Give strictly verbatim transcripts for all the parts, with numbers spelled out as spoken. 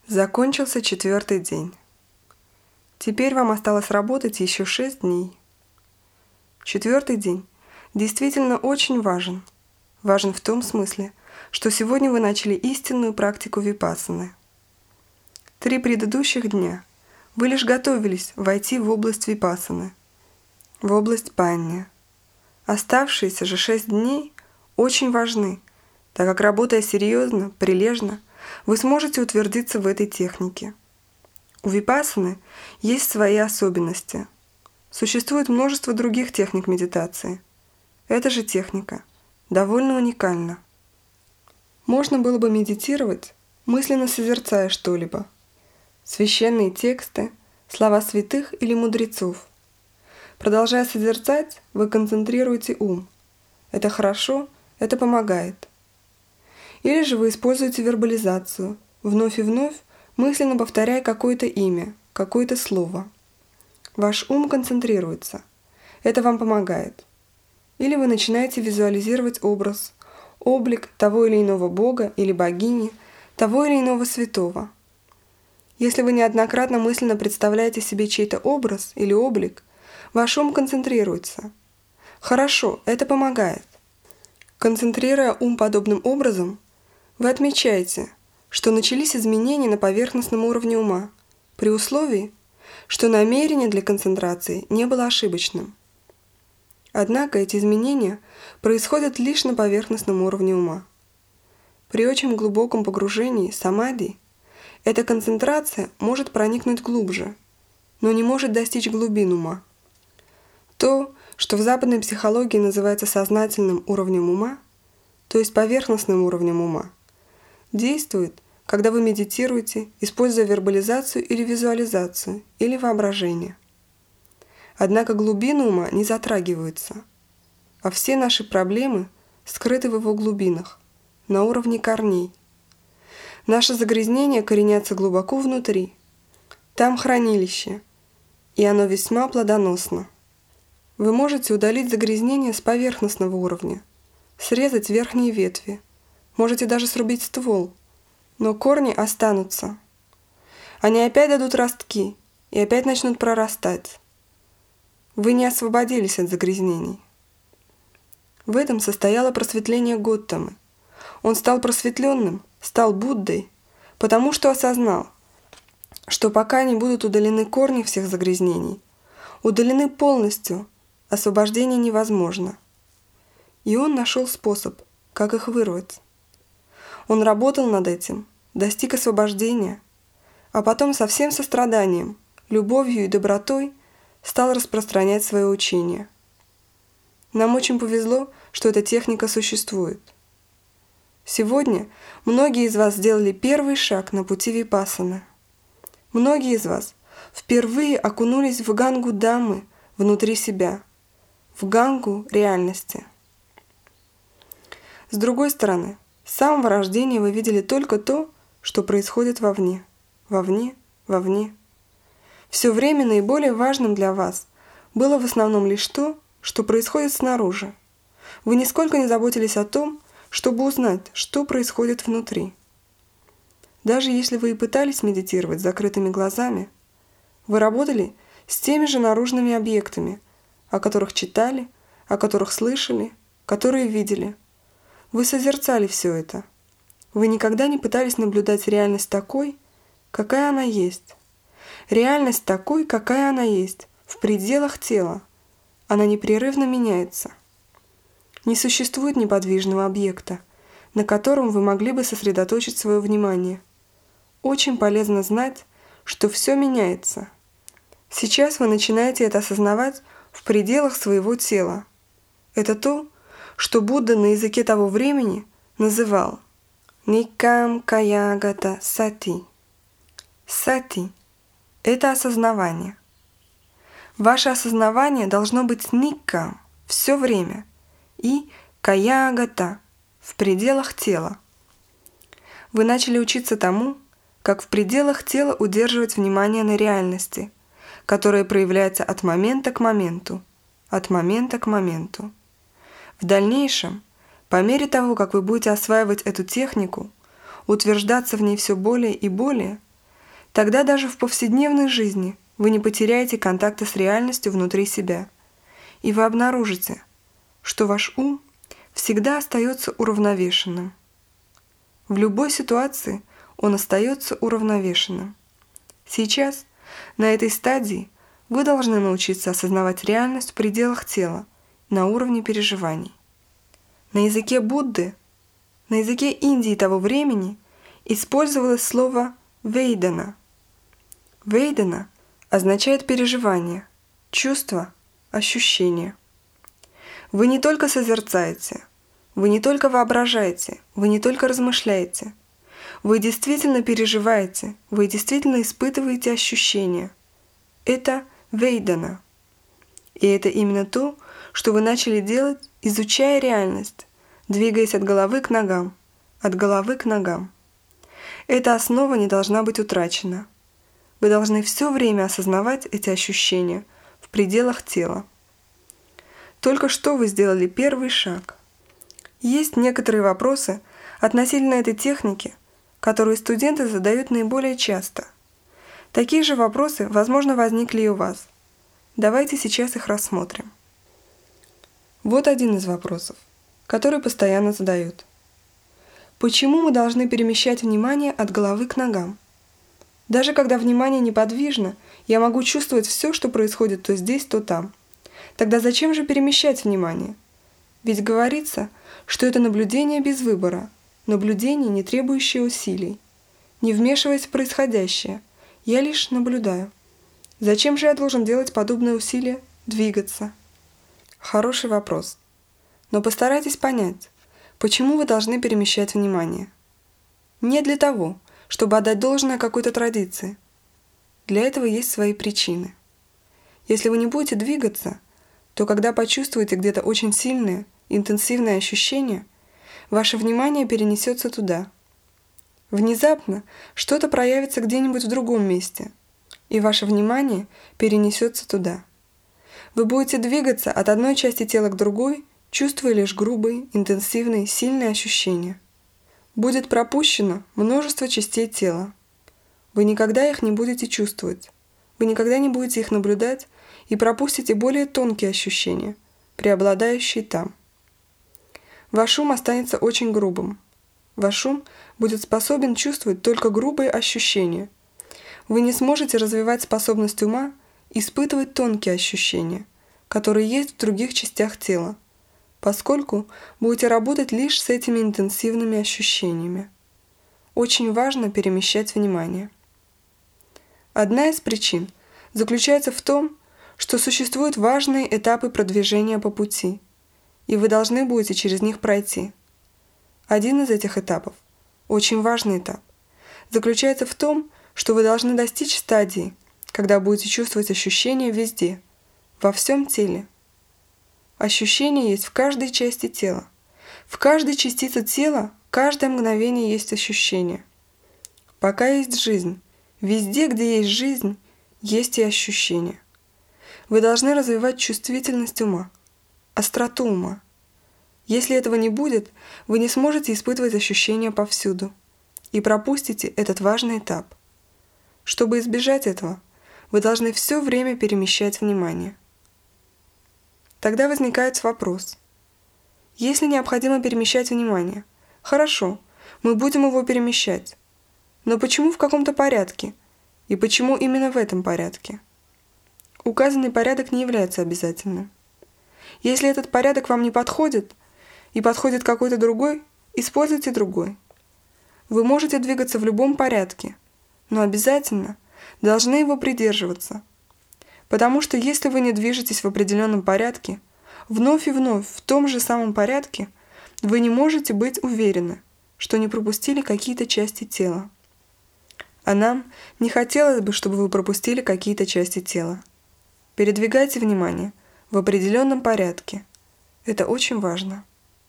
Закончился четвертый день. Теперь вам осталось работать еще шесть дней. Четвертый день действительно очень важен. Важен в том смысле, что сегодня вы начали истинную практику випассаны. Три предыдущих дня вы лишь готовились войти в область випассаны, в область панья. Оставшиеся же шесть дней очень важны, так как, работая серьезно, прилежно, вы сможете утвердиться в этой технике. У випассаны есть свои особенности. Существует множество других техник медитации. Эта же техника довольно уникальна. Можно было бы медитировать, мысленно созерцая что-либо. Священные тексты, слова святых или мудрецов. Продолжая созерцать, вы концентрируете ум. Это хорошо, это помогает. Или же вы используете вербализацию, вновь и вновь мысленно повторяя какое-то имя, какое-то слово. Ваш ум концентрируется. Это вам помогает. Или вы начинаете визуализировать образ, облик того или иного бога или богини, того или иного святого. Если вы неоднократно мысленно представляете себе чей-то образ или облик, ваш ум концентрируется. Хорошо, это помогает. Концентрируя ум подобным образом, вы отмечаете, что начались изменения на поверхностном уровне ума, при условии, что намерение для концентрации не было ошибочным. Однако эти изменения происходят лишь на поверхностном уровне ума. При очень глубоком погружении самадхи эта концентрация может проникнуть глубже, но не может достичь глубин ума. То, что в западной психологии называется сознательным уровнем ума, то есть поверхностным уровнем ума, действует, когда вы медитируете, используя вербализацию или визуализацию, или воображение. Однако глубины ума не затрагиваются, а все наши проблемы скрыты в его глубинах, на уровне корней. Наши загрязнения коренятся глубоко внутри. Там хранилище, и оно весьма плодоносно. Вы можете удалить загрязнения с поверхностного уровня, срезать верхние ветви, можете даже срубить ствол, но корни останутся. Они опять дадут ростки и опять начнут прорастать. Вы не освободились от загрязнений. В этом состояло просветление Готтамы. Он стал просветленным, стал Буддой, потому что осознал, что пока не будут удалены корни всех загрязнений, удалены полностью, освобождение невозможно. И он нашел способ, как их вырвать. Он работал над этим, достиг освобождения, а потом со всем состраданием, любовью и добротой стал распространять свое учение. Нам очень повезло, что эта техника существует. Сегодня многие из вас сделали первый шаг на пути випассаны. Многие из вас впервые окунулись в гангу Дхаммы внутри себя, в гангу реальности. С другой стороны, с самого рождения вы видели только то, что происходит вовне, вовне, вовне. Все время наиболее важным для вас было в основном лишь то, что происходит снаружи. Вы нисколько не заботились о том, чтобы узнать, что происходит внутри. Даже если вы и пытались медитировать с закрытыми глазами, вы работали с теми же наружными объектами, о которых читали, о которых слышали, которые видели. Вы созерцали все это. Вы никогда не пытались наблюдать реальность такой, какая она есть. Реальность такой, какая она есть, в пределах тела. Она непрерывно меняется. Не существует неподвижного объекта, на котором вы могли бы сосредоточить свое внимание. Очень полезно знать, что все меняется. Сейчас вы начинаете это осознавать в пределах своего тела. Это то, что Будда на языке того времени называл «Никкам каягата сати». Сати – это осознавание. Ваше осознавание должно быть никкам все время и каягата в пределах тела. Вы начали учиться тому, как в пределах тела удерживать внимание на реальности, которая проявляется от момента к моменту, от момента к моменту. В дальнейшем, по мере того, как вы будете осваивать эту технику, утверждаться в ней все более и более, Тогда даже в повседневной жизни вы не потеряете контакта с реальностью внутри себя, и вы обнаружите, что ваш ум всегда остается уравновешенным. В любой ситуации он остается уравновешенным. Сейчас, на этой стадии, вы должны научиться осознавать реальность в пределах тела, на уровне переживаний. На языке Будды, на языке Индии того времени использовалось слово «вейдана». «Вейдана» означает переживание, чувство, ощущение. Вы не только созерцаете, вы не только воображаете, вы не только размышляете. Вы действительно переживаете, вы действительно испытываете ощущения. Это вейдана. И это именно то, что вы начали делать, изучая реальность, двигаясь от головы к ногам, от головы к ногам. Эта основа не должна быть утрачена. Вы должны все время осознавать эти ощущения в пределах тела. Только что вы сделали первый шаг. Есть некоторые вопросы относительно этой техники, которые студенты задают наиболее часто. Такие же вопросы, возможно, возникли и у вас. Давайте сейчас их рассмотрим. Вот один из вопросов, который постоянно задают. Почему мы должны перемещать внимание от головы к ногам? Даже когда внимание неподвижно, я могу чувствовать все, что происходит то здесь, то там. Тогда зачем же перемещать внимание? Ведь говорится, что это наблюдение без выбора, наблюдение, не требующее усилий. Не вмешиваясь в происходящее, я лишь наблюдаю. Зачем же я должен делать подобные усилия, двигаться? Хороший вопрос. Но постарайтесь понять, почему вы должны перемещать внимание. Не для того, чтобы отдать должное какой-то традиции. Для этого есть свои причины. Если вы не будете двигаться, то когда почувствуете где-то очень сильные, интенсивные ощущения, ваше внимание перенесется туда. Внезапно что-то проявится где-нибудь в другом месте, и ваше внимание перенесется туда. Вы будете двигаться от одной части тела к другой, чувствуя лишь грубые, интенсивные, сильные ощущения. Будет пропущено множество частей тела. Вы никогда их не будете чувствовать, вы никогда не будете их наблюдать и пропустите более тонкие ощущения, преобладающие там. Ваш ум останется очень грубым. Ваш ум будет способен чувствовать только грубые ощущения. Вы не сможете развивать способность ума испытывать тонкие ощущения, которые есть в других частях тела, поскольку будете работать лишь с этими интенсивными ощущениями. Очень важно перемещать внимание. Одна из причин заключается в том, что существуют важные этапы продвижения по пути, и вы должны будете через них пройти. Один из этих этапов, очень важный этап, заключается в том, что вы должны достичь стадии, когда будете чувствовать ощущения везде, во всем теле. Ощущения есть в каждой части тела. В каждой частице тела каждое мгновение есть ощущение. Пока есть жизнь, везде, где есть жизнь, есть и ощущения. Вы должны развивать чувствительность ума, остроту ума. Если этого не будет, вы не сможете испытывать ощущения повсюду и пропустите этот важный этап. Чтобы избежать этого, вы должны все время перемещать внимание. Тогда возникает вопрос. Если необходимо перемещать внимание, хорошо, мы будем его перемещать. Но почему в каком-то порядке? И почему именно в этом порядке? Указанный порядок не является обязательным. Если этот порядок вам не подходит, и подходит какой-то другой, используйте другой. Вы можете двигаться в любом порядке, но обязательно должны его придерживаться. Потому что если вы не движетесь в определенном порядке, вновь и вновь в том же самом порядке, вы не можете быть уверены, что не пропустили какие-то части тела. А нам не хотелось бы, чтобы вы пропустили какие-то части тела. Передвигайте внимание в определенном порядке. Это очень важно.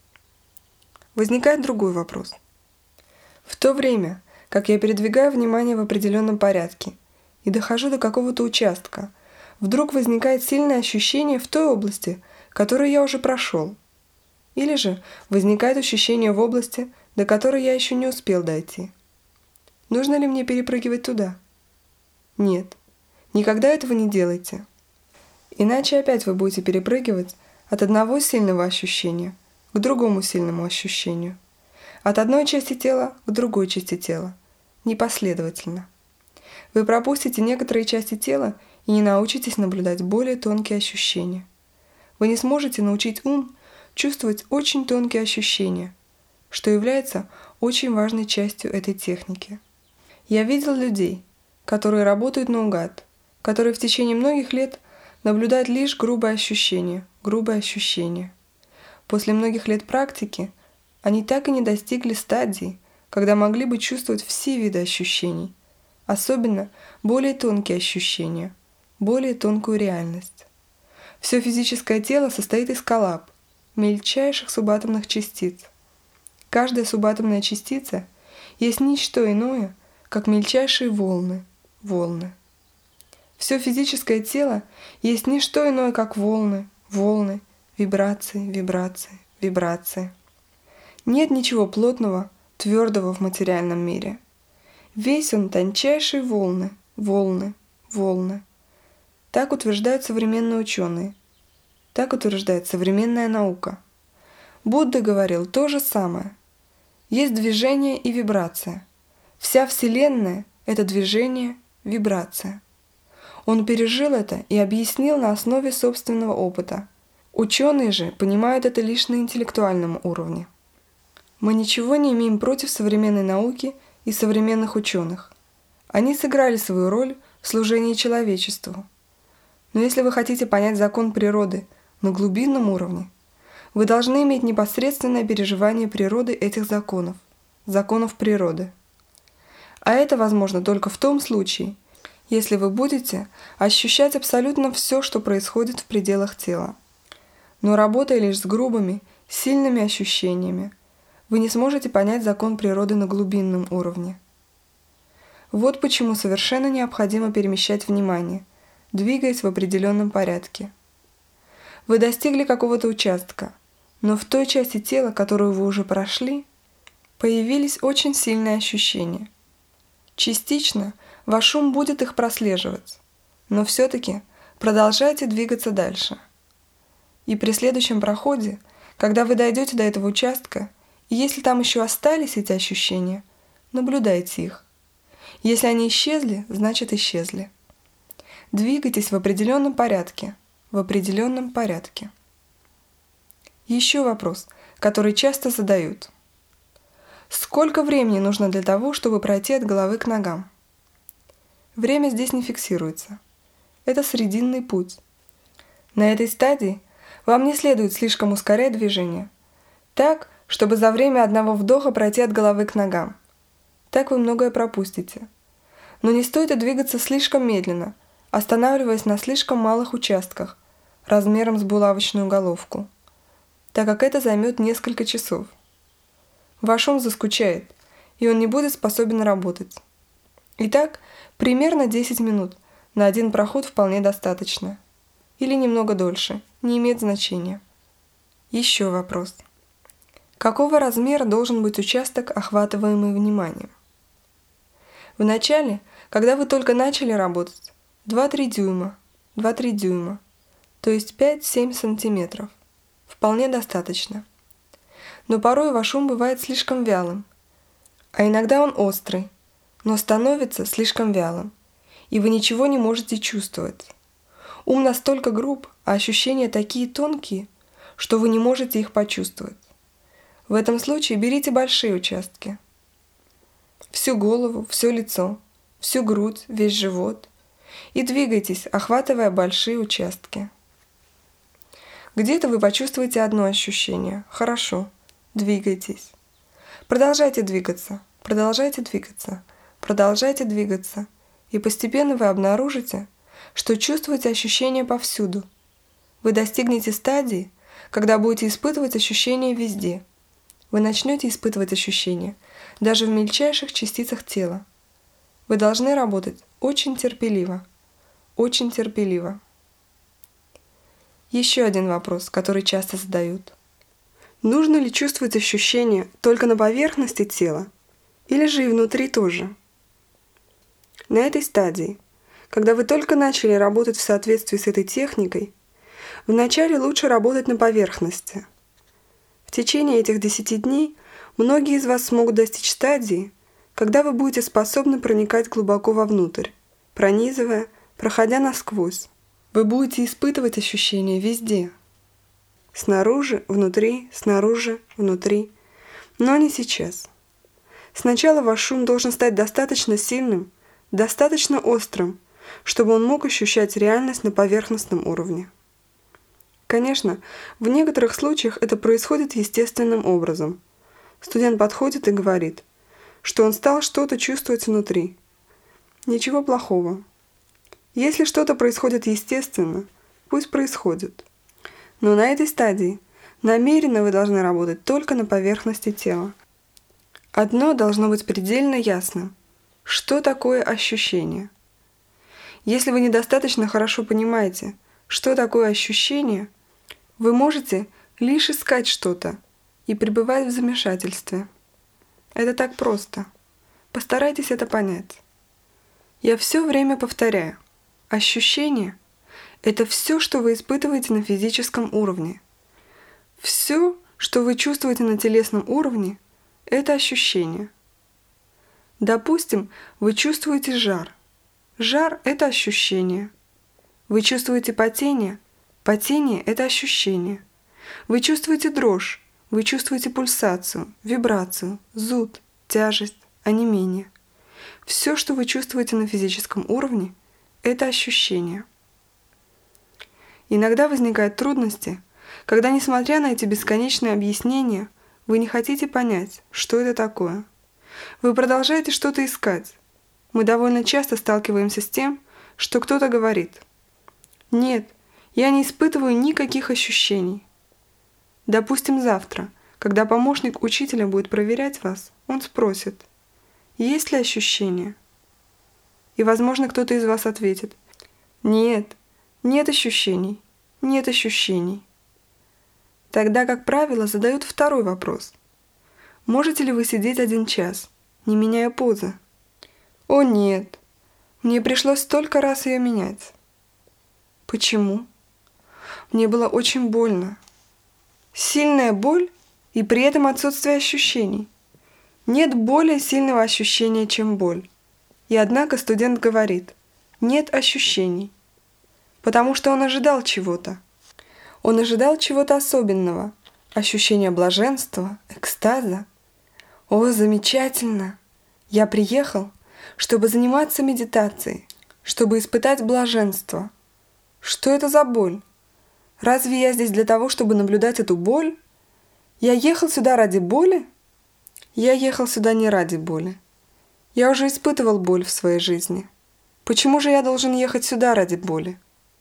Возникает другой вопрос. В то время, как я передвигаю внимание в определенном порядке и дохожу до какого-то участка, вдруг возникает сильное ощущение в той области, которую я уже прошел. Или же возникает ощущение в области, до которой я еще не успел дойти. Нужно ли мне перепрыгивать туда? Нет, никогда этого не делайте. Иначе опять вы будете перепрыгивать от одного сильного ощущения к другому сильному ощущению, от одной части тела к другой части тела, непоследовательно. Вы пропустите некоторые части тела и не научитесь наблюдать более тонкие ощущения. Вы не сможете научить ум чувствовать очень тонкие ощущения, что является очень важной частью этой техники. Я видел людей, которые работают наугад, которые в течение многих лет наблюдают лишь грубое ощущение, грубое ощущение. После многих лет практики они так и не достигли стадии, когда могли бы чувствовать все виды ощущений, особенно более тонкие ощущения, более тонкую реальность. Все физическое тело состоит из коллаб, мельчайших субатомных частиц. Каждая субатомная частица есть ничто иное, как мельчайшие волны, волны. Все физическое тело есть не что иное, как волны, волны, вибрации, вибрации, вибрации. Нет ничего плотного, твердого в материальном мире. Весь он тончайшие волны, волны, волны. Так утверждают современные ученые. Так утверждает современная наука. Будда говорил то же самое. Есть движение и вибрация. Вся Вселенная – это движение, вибрация. Он пережил это и объяснил на основе собственного опыта. Ученые же понимают это лишь на интеллектуальном уровне. Мы ничего не имеем против современной науки и современных ученых. Они сыграли свою роль в служении человечеству. Но если вы хотите понять закон природы на глубинном уровне, вы должны иметь непосредственное переживание природы этих законов, законов природы. А это возможно только в том случае, если вы будете ощущать абсолютно все, что происходит в пределах тела. Но работая лишь с грубыми, сильными ощущениями, вы не сможете понять закон природы на глубинном уровне. Вот почему совершенно необходимо перемещать внимание, двигаясь в определенном порядке. Вы достигли какого-то участка, но в той части тела, которую вы уже прошли, появились очень сильные ощущения. Частично ваш ум будет их прослеживать, но все-таки продолжайте двигаться дальше. И при следующем проходе, когда вы дойдете до этого участка, и если там еще остались эти ощущения, наблюдайте их. Если они исчезли, значит исчезли. Двигайтесь в определенном порядке, в определенном порядке. Еще вопрос, который часто задают. Сколько времени нужно для того, чтобы пройти от головы к ногам? Время здесь не фиксируется. Это срединный путь. На этой стадии вам не следует слишком ускорять движение, так, чтобы за время одного вдоха пройти от головы к ногам. Так вы многое пропустите. Но не стоит и двигаться слишком медленно, останавливаясь на слишком малых участках, размером с булавочную головку, так как это займет несколько часов. Ваш ум заскучает, и он не будет способен работать. Итак, примерно десять минут на один проход вполне достаточно. Или немного дольше, не имеет значения. Еще вопрос. Какого размера должен быть участок, охватываемый вниманием? Вначале, когда вы только начали работать, два-три дюйма, два-три дюйма, то есть пять-семь сантиметров. Вполне достаточно. Но порой ваш ум бывает слишком вялым, а иногда он острый, но становится слишком вялым, и вы ничего не можете чувствовать. Ум настолько груб, а ощущения такие тонкие, что вы не можете их почувствовать. В этом случае берите большие участки. Всю голову, все лицо, всю грудь, весь живот, и двигайтесь, охватывая большие участки. Где-то вы почувствуете одно ощущение. Хорошо. Двигайтесь. Продолжайте двигаться, продолжайте двигаться, продолжайте двигаться, и постепенно вы обнаружите, что чувствуете ощущения повсюду. Вы достигнете стадии, когда будете испытывать ощущения везде. Вы начнете испытывать ощущения даже в мельчайших частицах тела. Вы должны работать очень терпеливо, очень терпеливо. Еще один вопрос, который часто задают. Нужно ли чувствовать ощущения только на поверхности тела, или же и внутри тоже? На этой стадии когда вы только начали работать в соответствии с этой техникой, вначале лучше работать на поверхности. В течение этих десяти дней многие из вас смогут достичь стадии, когда вы будете способны проникать глубоко вовнутрь, пронизывая, проходя насквозь. Вы будете испытывать ощущения везде. Снаружи, внутри, снаружи, внутри. Но не сейчас. Сначала ваш шум должен стать достаточно сильным, достаточно острым, чтобы он мог ощущать реальность на поверхностном уровне. Конечно, в некоторых случаях это происходит естественным образом. Студент подходит и говорит, что он стал что-то чувствовать внутри. Ничего плохого. Если что-то происходит естественно, пусть происходит. Но на этой стадии намеренно вы должны работать только на поверхности тела. Одно должно быть предельно ясным. Что такое ощущение? Если вы недостаточно хорошо понимаете, что такое ощущение, вы можете лишь искать что-то и пребывать в замешательстве. Это так просто. Постарайтесь это понять. Я все время повторяю. Ощущение – это все, что вы испытываете на физическом уровне. Все, что вы чувствуете на телесном уровне – это ощущение. Допустим, вы чувствуете жар. Жар – это ощущение. Вы чувствуете потение. Потение – это ощущение. Вы чувствуете дрожь. Вы чувствуете пульсацию, вибрацию, зуд, тяжесть, онемение. Все, что вы чувствуете на физическом уровне – это ощущение. Иногда возникают трудности, когда, несмотря на эти бесконечные объяснения, вы не хотите понять, что это такое. Вы продолжаете что-то искать. Мы довольно часто сталкиваемся с тем, что кто-то говорит: «Нет, я не испытываю никаких ощущений». Допустим, завтра, когда помощник учителя будет проверять вас, он спросит: «Есть ли ощущения?» И, возможно, кто-то из вас ответит: «Нет, нет ощущений, нет ощущений». Тогда, как правило, задают второй вопрос: «Можете ли вы сидеть один час, не меняя позы?» «О нет, мне пришлось столько раз ее менять». «Почему?» «Мне было очень больно». Сильная боль и при этом отсутствие ощущений. Нет более сильного ощущения, чем боль. И однако студент говорит: нет ощущений. Потому что он ожидал чего-то. Он ожидал чего-то особенного. Ощущения блаженства, экстаза. О, замечательно! Я приехал, чтобы заниматься медитацией, чтобы испытать блаженство. Что это за боль? Разве я здесь для того, чтобы наблюдать эту боль? Я ехал сюда ради боли? Я ехал сюда не ради боли. Я уже испытывал боль в своей жизни. Почему же я должен ехать сюда ради боли?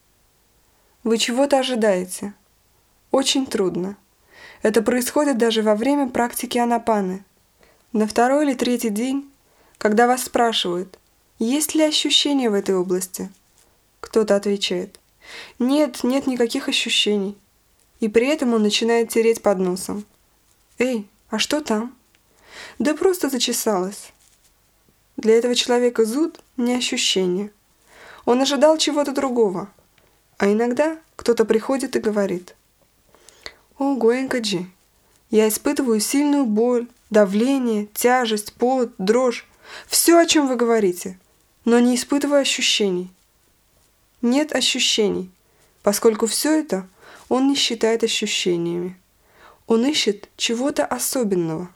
Вы чего-то ожидаете. Очень трудно. Это происходит даже во время практики анапаны. На второй или третий день, когда вас спрашивают, есть ли ощущения в этой области, кто-то отвечает: «Нет, нет никаких ощущений». И при этом он начинает тереть под носом. «Эй, а что там?» «Да просто зачесалось». Для этого человека зуд – не ощущение. Он ожидал чего-то другого. А иногда кто-то приходит и говорит: «О, Гоэнкаджи, я испытываю сильную боль, давление, тяжесть, пот, дрожь. Все, о чем вы говорите, но не испытываю ощущений». Нет ощущений, поскольку все это он не считает ощущениями. Он ищет чего-то особенного.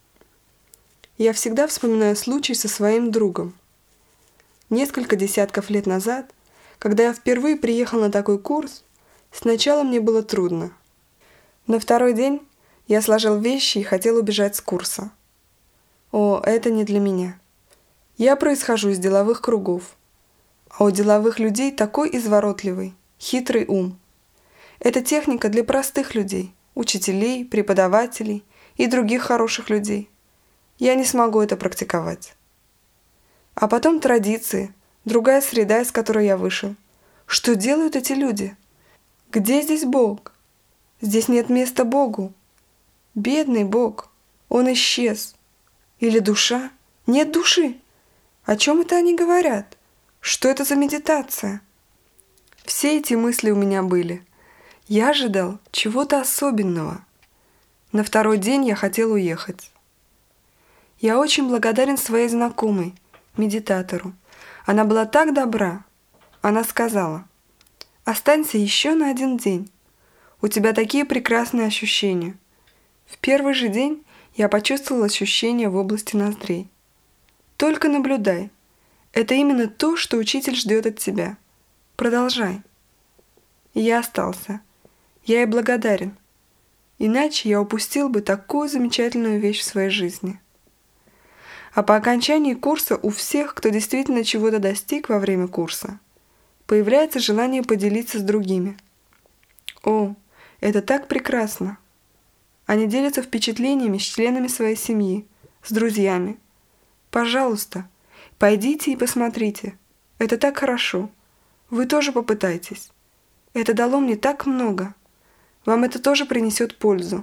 Я всегда вспоминаю случай со своим другом. Несколько десятков лет назад, когда я впервые приехал на такой курс, сначала мне было трудно. На второй день я сложил вещи и хотел убежать с курса. О, это не для меня. Я происхожу из деловых кругов. А у деловых людей такой изворотливый, хитрый ум. Это техника для простых людей, учителей, преподавателей и других хороших людей. Я не смогу это практиковать. А потом традиции, другая среда, из которой я вышел. Что делают эти люди? Где здесь Бог? Здесь нет места Богу. Бедный Бог, Он исчез. Или душа? Нет души. О чем это они говорят? Что это за медитация? Все эти мысли у меня были. Я ожидал чего-то особенного. На второй день я хотел уехать. Я очень благодарен своей знакомой, медитатору. Она была так добра. Она сказала: «Останься еще на один день. У тебя такие прекрасные ощущения». В первый же день я почувствовал ощущения в области ноздрей. Только наблюдай. Это именно то, что учитель ждет от тебя. Продолжай. И я остался. Я ей благодарен. Иначе я упустил бы такую замечательную вещь в своей жизни. А по окончании курса у всех, кто действительно чего-то достиг во время курса, появляется желание поделиться с другими. О, это так прекрасно! Они делятся впечатлениями с членами своей семьи, с друзьями. Пожалуйста, пойдите и посмотрите. Это так хорошо. Вы тоже попытайтесь. Это дало мне так много. Вам это тоже принесет пользу.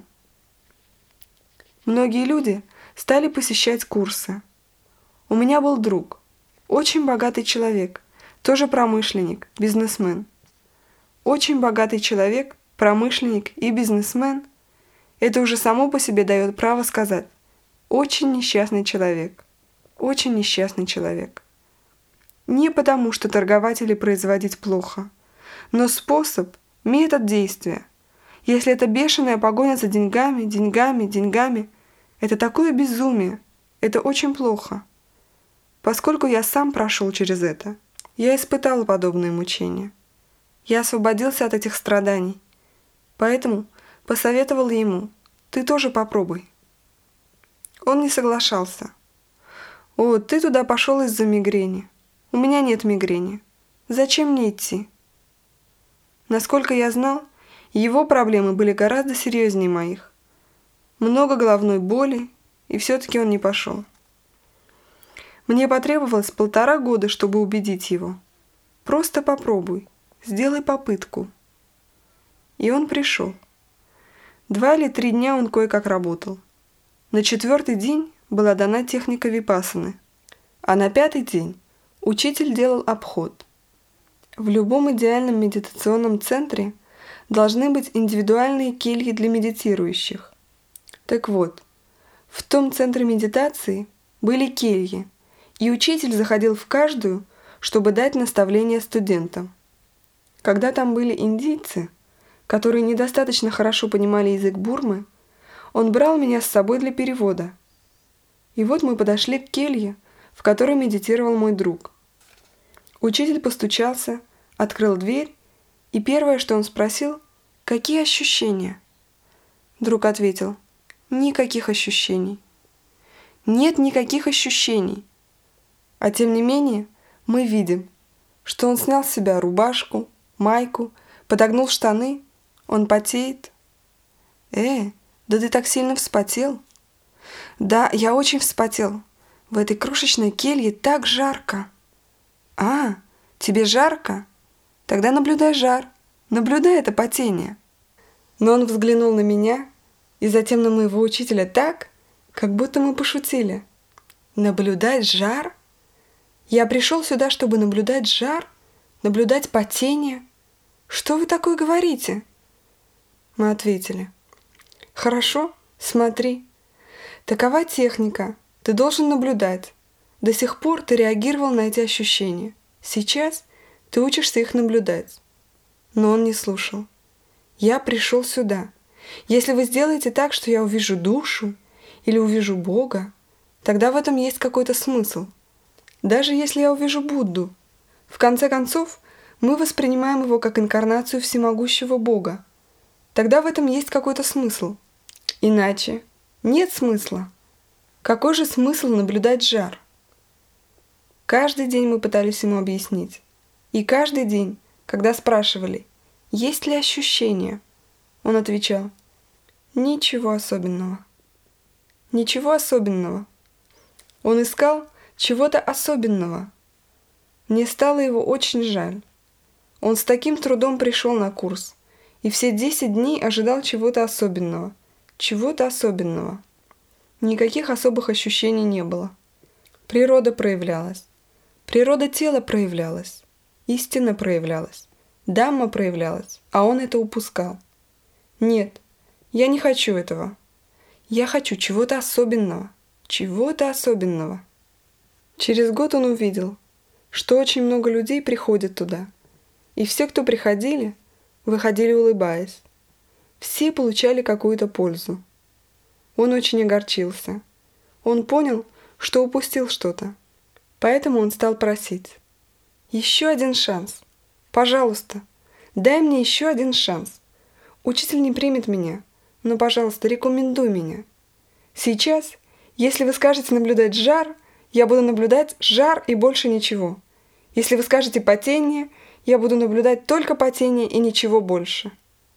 Многие люди стали посещать курсы. У меня был друг, очень богатый человек, тоже промышленник, бизнесмен. Очень богатый человек, промышленник и бизнесмен – это уже само по себе дает право сказать: очень несчастный человек, очень несчастный человек. Не потому, что торговать или производить плохо, но способ, метод действия. Если это бешеная погоня за деньгами, деньгами, деньгами, это такое безумие, это очень плохо. Поскольку я сам прошел через это, я испытал подобные мучения. Я освободился от этих страданий, поэтому посоветовал ему: ты тоже попробуй. Он не соглашался. О, ты туда пошел из-за мигрени. У меня нет мигрени. Зачем мне идти? Насколько я знал, его проблемы были гораздо серьезнее моих. Много головной боли, и все-таки он не пошел. Мне потребовалось полтора года, чтобы убедить его. Просто попробуй, сделай попытку. И он пришел. Два или три дня он кое-как работал. На четвертый день была дана техника випассаны, а на пятый день учитель делал обход. В любом идеальном медитационном центре должны быть индивидуальные кельи для медитирующих. Так вот, в том центре медитации были кельи, и учитель заходил в каждую, чтобы дать наставление студентам. Когда там были индийцы, которые недостаточно хорошо понимали язык Бурмы, он брал меня с собой для перевода. И вот мы подошли к келье, в которой медитировал мой друг. Учитель постучался, открыл дверь, и первое, что он спросил: «Какие ощущения?» Друг ответил: «Никаких ощущений». Нет никаких ощущений. А тем не менее, мы видим, что он снял с себя рубашку, майку, подогнул штаны, он потеет. «Э, да ты так сильно вспотел!» «Да, я очень вспотел. В этой крошечной келье так жарко». «А, тебе жарко? Тогда наблюдай жар, наблюдай это потение». Но он взглянул на меня и затем на моего учителя так, как будто мы пошутили. «Наблюдать жар? Я пришел сюда, чтобы наблюдать жар, наблюдать потение. Что вы такое говорите?» Мы ответили: «Хорошо, смотри. Такова техника. Ты должен наблюдать. До сих пор ты реагировал на эти ощущения. Сейчас ты учишься их наблюдать». Но он не слушал. «Я пришел сюда. Если вы сделаете так, что я увижу душу или увижу Бога, тогда в этом есть какой-то смысл. Даже если я увижу Будду, в конце концов, мы воспринимаем его как инкарнацию всемогущего Бога. Тогда в этом есть какой-то смысл. Иначе нет смысла. Какой же смысл наблюдать жар?» Каждый день мы пытались ему объяснить. И каждый день, когда спрашивали, есть ли ощущения, он отвечал: «Ничего особенного». Ничего особенного. Он искал чего-то особенного. Мне стало его очень жаль. Он с таким трудом пришел на курс, и все десять дней ожидал чего-то особенного. Чего-то особенного. Никаких особых ощущений не было. Природа проявлялась. Природа тела проявлялась, истина проявлялась, Дhamма проявлялась, а он это упускал. Нет, я не хочу этого. Я хочу чего-то особенного, чего-то особенного. Через год он увидел, что очень много людей приходят туда, и все, кто приходили, выходили улыбаясь. Все получали какую-то пользу. Он очень огорчился. Он понял, что упустил что-то. Поэтому он стал просить: «Еще один шанс. Пожалуйста, дай мне еще один шанс. Учитель не примет меня, но, пожалуйста, рекомендуй меня. Сейчас, если вы скажете наблюдать жар, я буду наблюдать жар и больше ничего. Если вы скажете потение, я буду наблюдать только потение и ничего больше».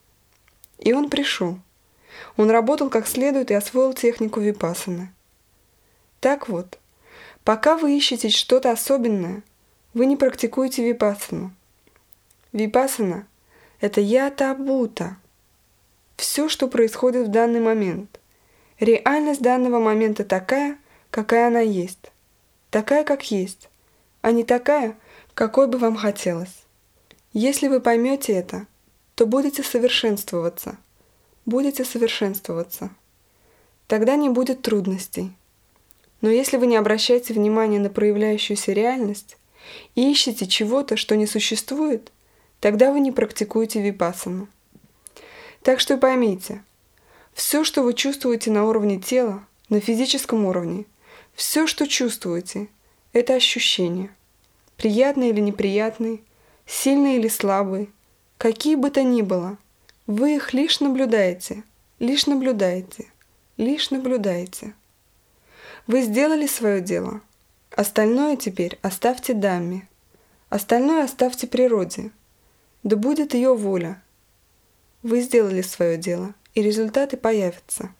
И он пришел. Он работал как следует и освоил технику випассаны. Так вот, пока вы ищете что-то особенное, вы не практикуете випассану. Випассана – это ята-бута. Все, что происходит в данный момент. Реальность данного момента такая, какая она есть. Такая, как есть, а не такая, какой бы вам хотелось. Если вы поймете это, то будете совершенствоваться. Будете совершенствоваться. Тогда не будет трудностей. Но если вы не обращаете внимания на проявляющуюся реальность и ищете чего-то, что не существует, тогда вы не практикуете випассану. Так что поймите, все, что вы чувствуете на уровне тела, на физическом уровне, все, что чувствуете, это ощущения. Приятные или неприятные, сильные или слабые, какие бы то ни было, вы их лишь наблюдаете, лишь наблюдаете, лишь наблюдаете. Вы сделали свое дело. Остальное теперь оставьте Дhamме. Остальное оставьте природе. Да будет ее воля. Вы сделали свое дело, и результаты появятся.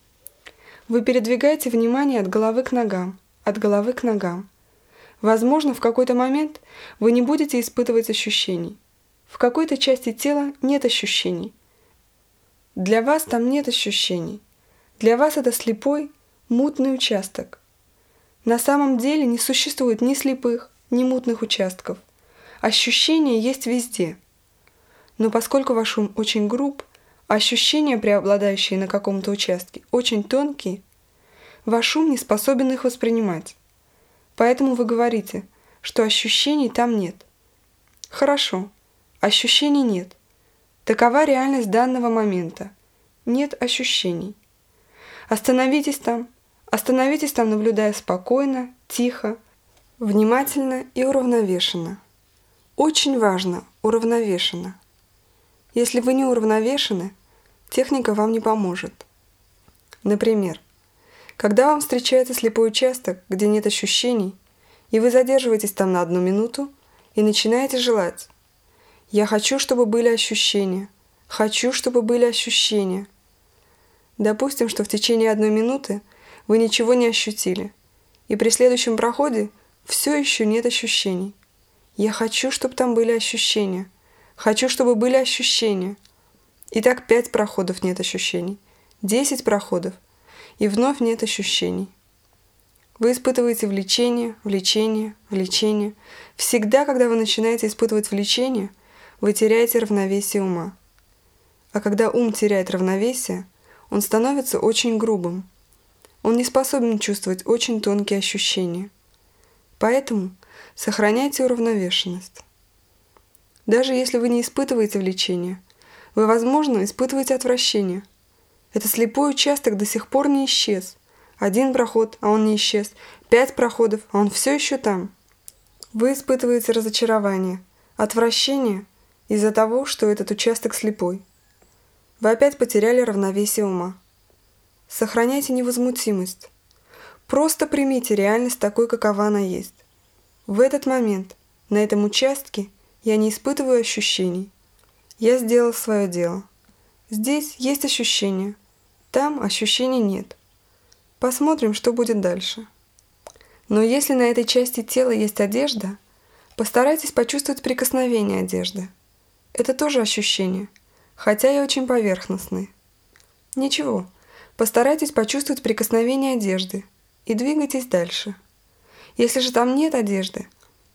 Вы передвигаете внимание от головы к ногам, от головы к ногам. Возможно, в какой-то момент вы не будете испытывать ощущений. В какой-то части тела нет ощущений. Для вас там нет ощущений. Для вас это слепой, мутный участок. На самом деле не существует ни слепых, ни мутных участков. Ощущения есть везде. Но поскольку ваш ум очень груб, а ощущения, преобладающие на каком-то участке, очень тонкие, ваш ум не способен их воспринимать. Поэтому вы говорите, что ощущений там нет. Хорошо, ощущений нет. Такова реальность данного момента. Нет ощущений. Остановитесь там, остановитесь там, наблюдая спокойно, тихо, внимательно и уравновешенно. Очень важно уравновешенно. Если вы не уравновешены, техника вам не поможет. Например, когда вам встречается слепой участок, где нет ощущений, и вы задерживаетесь там на одну минуту и начинаете желать: «Я хочу, чтобы были ощущения. Хочу, чтобы были ощущения». Допустим, что в течение одной минуты вы ничего не ощутили, и при следующем проходе все еще нет ощущений. Я хочу, чтобы там были ощущения. Хочу, чтобы были ощущения. И так пять проходов нет ощущений, десять проходов, и вновь нет ощущений. Вы испытываете влечение, влечение, влечение. Всегда, когда вы начинаете испытывать влечение, вы теряете равновесие ума. А когда ум теряет равновесие, он становится очень грубым. Он не способен чувствовать очень тонкие ощущения. Поэтому сохраняйте уравновешенность. Даже если вы не испытываете влечение, вы, возможно, испытываете отвращение. Этот слепой участок до сих пор не исчез. Один проход, а он не исчез. Пять проходов, а он все еще там. Вы испытываете разочарование, отвращение из-за того, что этот участок слепой. Вы опять потеряли равновесие ума. Сохраняйте невозмутимость. Просто примите реальность такой, какова она есть. В этот момент, на этом участке, я не испытываю ощущений. Я сделал свое дело. Здесь есть ощущения. Там ощущений нет. Посмотрим, что будет дальше. Но если на этой части тела есть одежда, постарайтесь почувствовать прикосновение одежды. Это тоже ощущение, хотя и очень поверхностные. Ничего, постарайтесь почувствовать прикосновение одежды и двигайтесь дальше. Если же там нет одежды,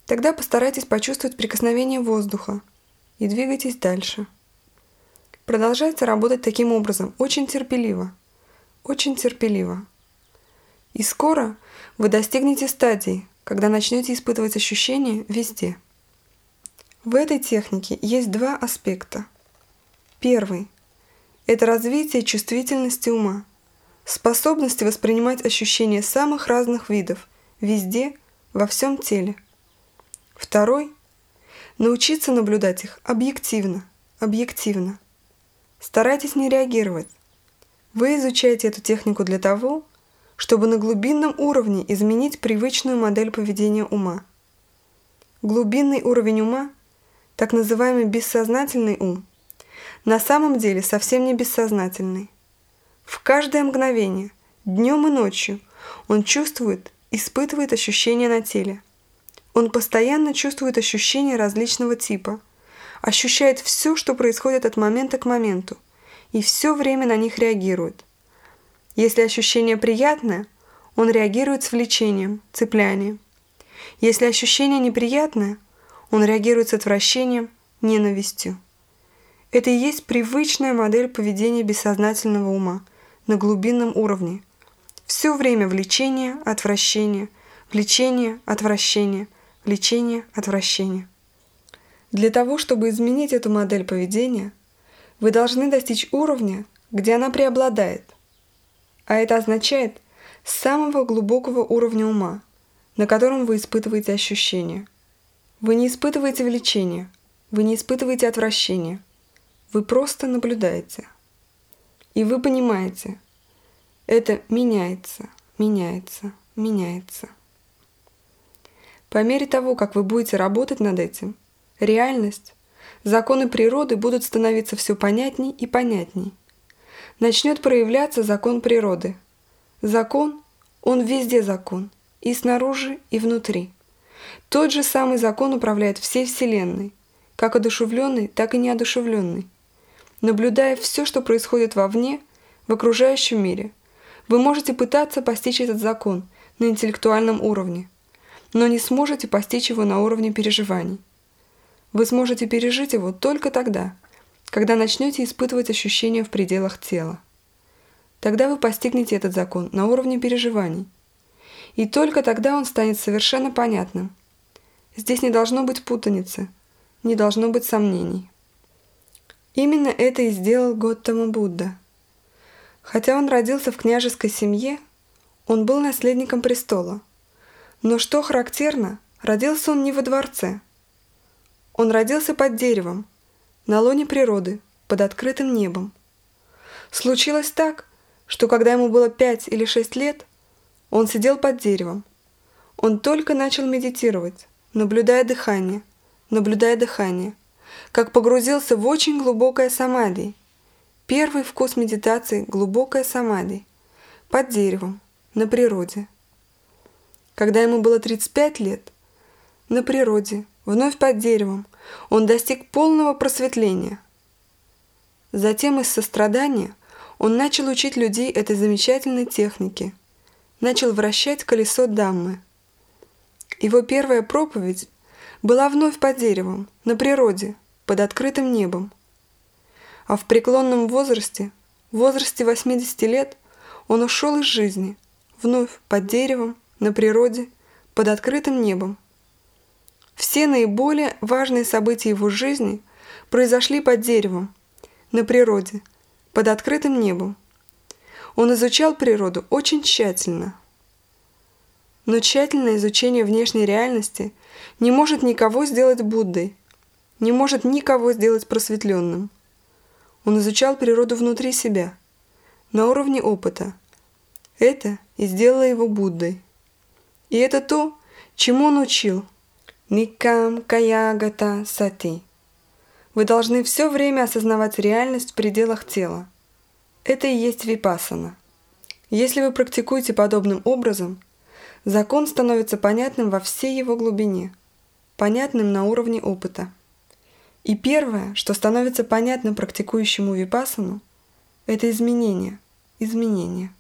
Тогда постарайтесь почувствовать прикосновение воздуха и двигайтесь дальше. Продолжайте работать таким образом, очень терпеливо, очень терпеливо. И скоро вы достигнете стадии, когда начнете испытывать ощущения везде. В этой технике есть два аспекта. Первый – это развитие чувствительности ума, способности воспринимать ощущения самых разных видов, везде, во всем теле. Второй – научиться наблюдать их объективно, объективно. Старайтесь не реагировать. Вы изучаете эту технику для того, чтобы на глубинном уровне изменить привычную модель поведения ума. Глубинный уровень ума, так называемый бессознательный ум, на самом деле совсем не бессознательный. В каждое мгновение, днем и ночью, он чувствует, испытывает ощущения на теле. Он постоянно чувствует ощущения различного типа, ощущает все, что происходит от момента к моменту, и все время на них реагирует. Если ощущение приятное, он реагирует с влечением, цеплянием. Если ощущение неприятное, он реагирует с отвращением, ненавистью. Это и есть привычная модель поведения бессознательного ума на глубинном уровне. Все время влечение, отвращение, влечение, отвращение, влечение, отвращение. Для того, чтобы изменить эту модель поведения, вы должны достичь уровня, где она преобладает. А это означает самого глубокого уровня ума, на котором вы испытываете ощущения. Вы не испытываете влечения, вы не испытываете отвращения, вы просто наблюдаете. И вы понимаете, это меняется, меняется, меняется. По мере того, как вы будете работать над этим, реальность, законы природы будут становиться все понятней и понятней. Начнет проявляться закон природы. Закон, он везде закон, и снаружи, и внутри. Тот же самый закон управляет всей Вселенной, как одушевленный, так и неодушевленный. Наблюдая все, что происходит вовне, в окружающем мире, вы можете пытаться постичь этот закон на интеллектуальном уровне, но не сможете постичь его на уровне переживаний. Вы сможете пережить его только тогда, когда начнете испытывать ощущения в пределах тела. Тогда вы постигнете этот закон на уровне переживаний. И только тогда он станет совершенно понятным. Здесь не должно быть путаницы, не должно быть сомнений. Именно это и сделал Готтама Будда. Хотя он родился в княжеской семье, он был наследником престола. Но что характерно, родился он не во дворце. Он родился под деревом, на лоне природы, под открытым небом. Случилось так, что когда ему было пять или шесть лет, он сидел под деревом. Он только начал медитировать, наблюдая дыхание, наблюдая дыхание, как погрузился в очень глубокое самадхи. Первый вкус медитации – глубокое самадхи, под деревом, на природе. Когда ему было тридцать пять лет, на природе, вновь под деревом, он достиг полного просветления. Затем из сострадания он начал учить людей этой замечательной технике, начал вращать колесо Даммы. Его первая проповедь была вновь под деревом, на природе, под открытым небом. А в преклонном возрасте, в возрасте восьмидесяти лет, он ушел из жизни, вновь под деревом, на природе, под открытым небом. Все наиболее важные события его жизни произошли под деревом, на природе, под открытым небом. Он изучал природу очень тщательно. Но тщательное изучение внешней реальности не может никого сделать Буддой, не может никого сделать просветленным. Он изучал природу внутри себя, на уровне опыта. Это и сделало его Буддой. И это то, чему он учил. Никам каягата сати. Вы должны все время осознавать реальность в пределах тела. Это и есть випассана. Если вы практикуете подобным образом, закон становится понятным во всей его глубине, понятным на уровне опыта. И первое, что становится понятно практикующему випассану, это изменения, изменения.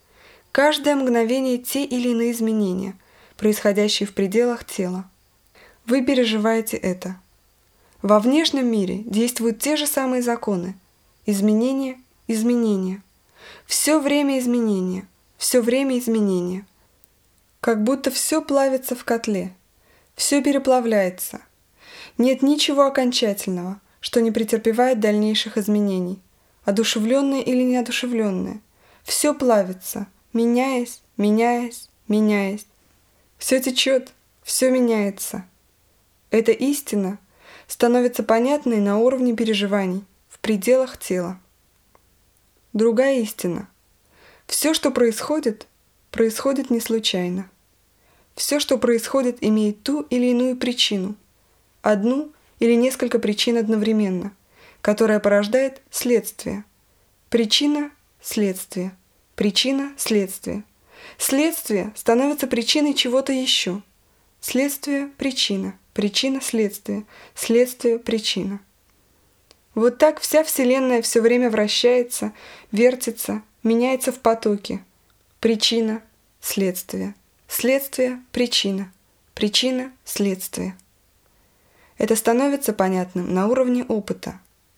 Каждое мгновение те или иные изменения, происходящие в пределах тела. Вы переживаете это. Во внешнем мире действуют те же самые законы. Изменения, изменения. Все время изменения, все время изменения. Как будто все плавится в котле, все переплавляется. Нет ничего окончательного, что не претерпевает дальнейших изменений, одушевленное или неодушевленное. Все плавится, меняясь, меняясь, меняясь. Все течет, все меняется. Эта истина становится понятной на уровне переживаний, в пределах тела. Другая истина. Все, что происходит, происходит не случайно. Все, что происходит, имеет ту или иную причину, одну или несколько причин одновременно, которая порождает следствие. Причина – следствие. Причина – следствие. Следствие становится причиной чего-то еще. Следствие – причина. Причина – следствие. Следствие – причина. Вот так вся Вселенная все время вращается, вертится, меняется в потоке. Причина – следствие. Следствие – причина. Причина – следствие. Это становится понятным на уровне опыта.